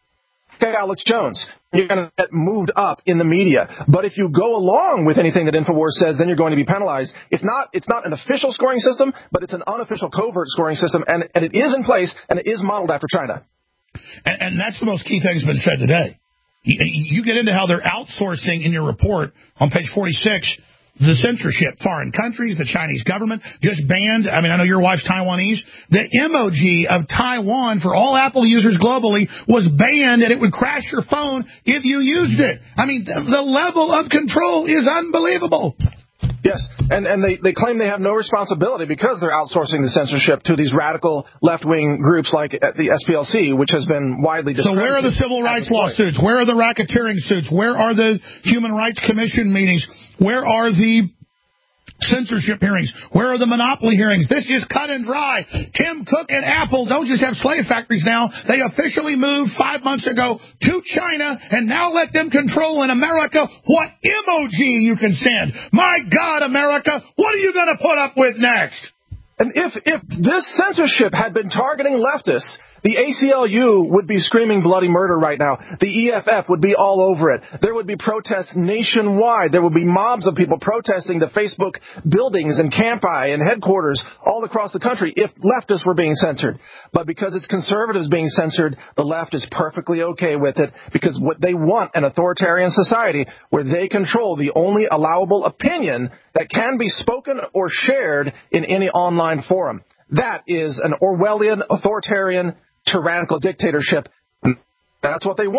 Alex Jones, you're going to get moved up in the media. But if you go along with anything that InfoWars says, then you're going to be penalized. It's not it's not an official scoring system, but it's an unofficial covert scoring system, and, and it is in place, and it is modeled after China. And, and that's the most key thing that's been said today. You get into how they're outsourcing in your report on page forty-six, the censorship. Foreign countries, the Chinese government just banned, I mean, I know your wife's Taiwanese, the emoji of Taiwan for all Apple users globally was banned, and it would crash your phone if you used it. I mean, the, the level of control is unbelievable. Yes, and, and they, they claim they have no responsibility because they're outsourcing the censorship to these radical left-wing groups like the S P L C, which has been widely discredited. So where are the civil rights lawsuits? Where are the racketeering suits? Where are the Human Rights Commission meetings? Where are the censorship hearings? Where are the monopoly hearings? This is cut and dry. Tim Cook and Apple don't just have slave factories now. They officially moved five months ago to China, and now let them control in America what emoji you can send. My God, America, what are you going to put up with next? And if, if this censorship had been targeting leftists, the A C L U would be screaming bloody murder right now. The E F F would be all over it. There would be protests nationwide. There would be mobs of people protesting the Facebook buildings and campi and headquarters all across the country if leftists were being censored. But because it's conservatives being censored, the left is perfectly okay with it because what they want an authoritarian society where they control the only allowable opinion that can be spoken or shared in any online forum. That is an Orwellian, authoritarian, tyrannical dictatorship. That's what they want.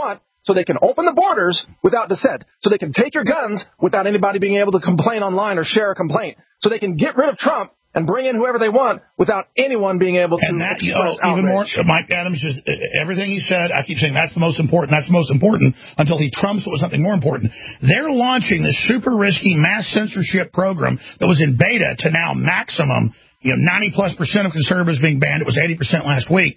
so they can open the borders without dissent, so they can take your guns without anybody being able to complain online or share a complaint, so they can get rid of Trump and bring in whoever they want without anyone being able to and that, express oh, even more, outrage. Mike Adams, just everything he said, I keep saying that's the most important, that's the most important, until he trumps what was something more important. They're launching this super risky mass censorship program that was in beta to now maximum, you know, ninety plus percent of conservatives being banned. It was eighty percent last week.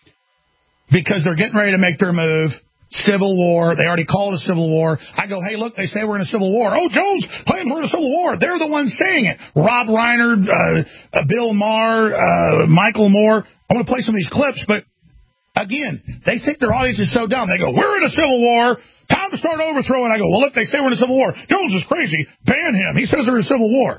Because they're getting ready to make their move. Civil war. They already called it a civil war. I go, hey, look, they say we're in a civil war. Oh, Jones, claim we're in a civil war. They're the ones saying it. Rob Reiner, uh, uh, Bill Maher, uh, Michael Moore. I want to play some of these clips, but again, they think their audience is so dumb. They go, we're in a civil war. Time to start overthrowing. I go, well, look, they say we're in a civil war. Jones is crazy. Ban him. He says they're in a civil war.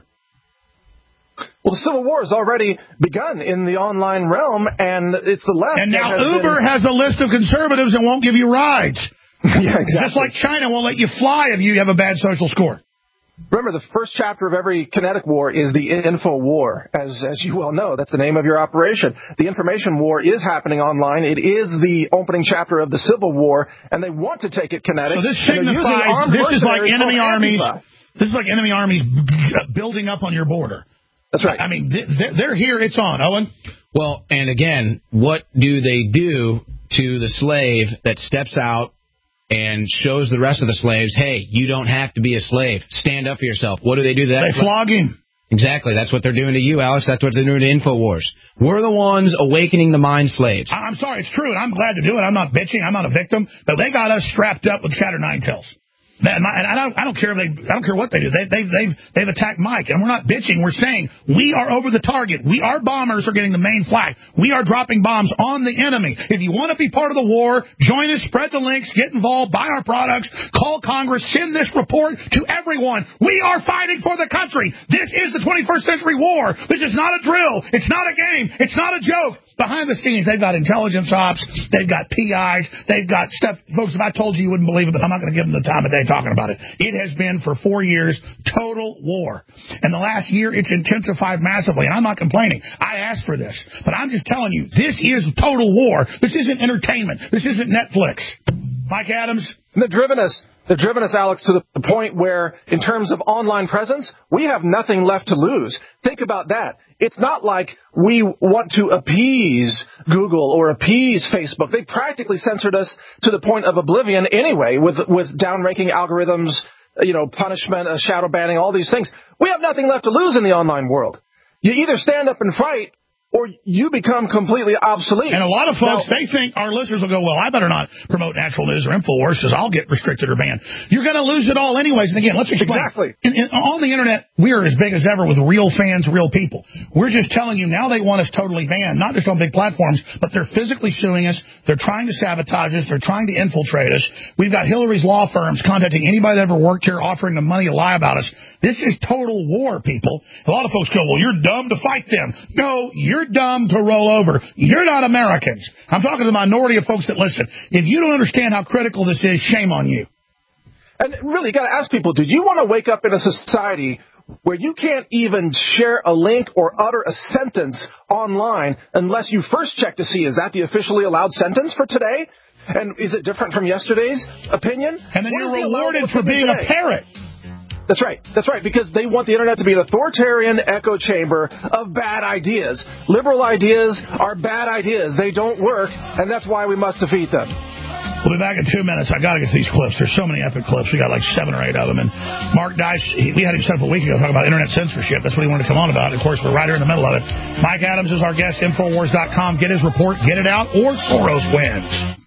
Well, the Civil War has already begun in the online realm, and it's the left. And now has Uber been... has a list of conservatives and won't give you rides. Yeah, exactly. Just like China won't let you fly if you have a bad social score. Remember, the first chapter of every kinetic war is the info war. As as you well know, that's the name of your operation. The information war is happening online. It is the opening chapter of the Civil War, and they want to take it kinetic. So this signifies this is like enemy armies. This is like enemy armies building up on your border. That's right. I mean, they're here. It's on, Owen. Well, and again, what do they do to the slave that steps out and shows the rest of the slaves, hey, you don't have to be a slave. Stand up for yourself. What do they do to that? They flog him. Exactly. That's what they're doing to you, Alex. That's what they're doing to InfoWars. We're the ones awakening the mind slaves. I'm sorry. It's true, and I'm glad to do it. I'm not bitching. I'm not a victim. But they got us strapped up with Catter Nine Tails. And I don't, I don't care if they, I don't care what they do. They, they've, they've, they've attacked Mike, and we're not bitching. We're saying we are over the target. We, our bombers are getting the main flag. We are dropping bombs on the enemy. If you want to be part of the war, join us, spread the links, get involved, buy our products, call Congress, send this report to everyone. We are fighting for the country. This is the twenty-first century war. This is not a drill. It's not a game. It's not a joke. Behind the scenes, they've got intelligence ops. They've got P Is. They've got stuff. Folks, if I told you, you wouldn't believe it, but I'm not going to give them the time of day talking about it. It has been for four years total war. And the last year, it's intensified massively. And I'm not complaining. I asked for this. But I'm just telling you, this is total war. This isn't entertainment. This isn't Netflix. Mike Adams? And they've driven us. They've driven us, Alex, to the point where, in terms of online presence, we have nothing left to lose. Think about that. It's not like we want to appease Google or appease Facebook. They practically censored us to the point of oblivion anyway, with with down-ranking algorithms, you know, punishment, uh, shadow banning, all these things. We have nothing left to lose in the online world. You either stand up and fight, or you become completely obsolete. And a lot of folks, now, they think our listeners will go, well, I better not promote natural news or InfoWars because I'll get restricted or banned. You're going to lose it all anyways. And again, let's explain. Exactly. In, in, on the Internet, we are as big as ever with real fans, real people. We're just telling you now they want us totally banned, not just on big platforms, but they're physically suing us. They're trying to sabotage us. They're trying to infiltrate us. We've got Hillary's law firms contacting anybody that ever worked here, offering them money to lie about us. This is total war, people. A lot of folks go, well, you're dumb to fight them. No, you're dumb to roll over. You're not Americans. I'm talking to the minority of folks that listen. If you don't understand how critical this is, shame on you. And really, you got to ask people, do you want to wake up in a society where you can't even share a link or utter a sentence online unless you first check to see, is that the officially allowed sentence for today? And is it different from yesterday's opinion? And then what you're rewarded for being today? a parrot. That's right. That's right, because they want the Internet to be an authoritarian echo chamber of bad ideas. Liberal ideas are bad ideas. They don't work, and that's why we must defeat them. We'll be back in two minutes. I got to get these clips. There's so many epic clips. We got like seven or eight of them. And Mark Dice, he, we had him set up a week ago talking about Internet censorship. That's what he wanted to come on about. Of course, we're right here in the middle of it. Mike Adams is our guest, Infowars dot com. Get his report, get it out, or Soros wins.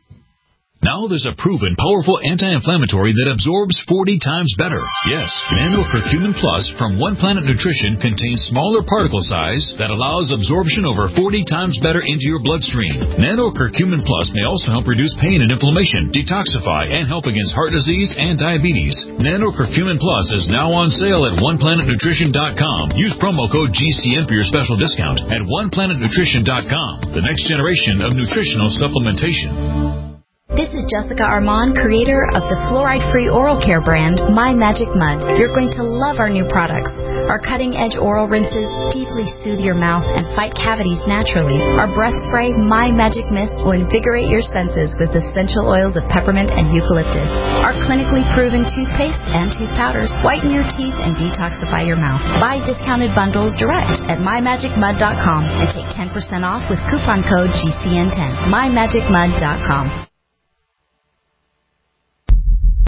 Now there's a proven, powerful anti-inflammatory that absorbs forty times better. Yes, Nano Curcumin Plus from One Planet Nutrition contains smaller particle size that allows absorption over forty times better into your bloodstream. Nano Curcumin Plus may also help reduce pain and inflammation, detoxify, and help against heart disease and diabetes. Nano Curcumin Plus is now on sale at one planet nutrition dot com. Use promo code G C N for your special discount at one planet nutrition dot com. The next generation of nutritional supplementation. This is Jessica Armand, creator of the fluoride-free oral care brand, My Magic Mud. You're going to love our new products. Our cutting-edge oral rinses deeply soothe your mouth and fight cavities naturally. Our breath spray, My Magic Mist, will invigorate your senses with essential oils of peppermint and eucalyptus. Our clinically proven toothpaste and tooth powders whiten your teeth and detoxify your mouth. Buy discounted bundles direct at my magic mud dot com and take ten percent off with coupon code G C N ten. my magic mud dot com.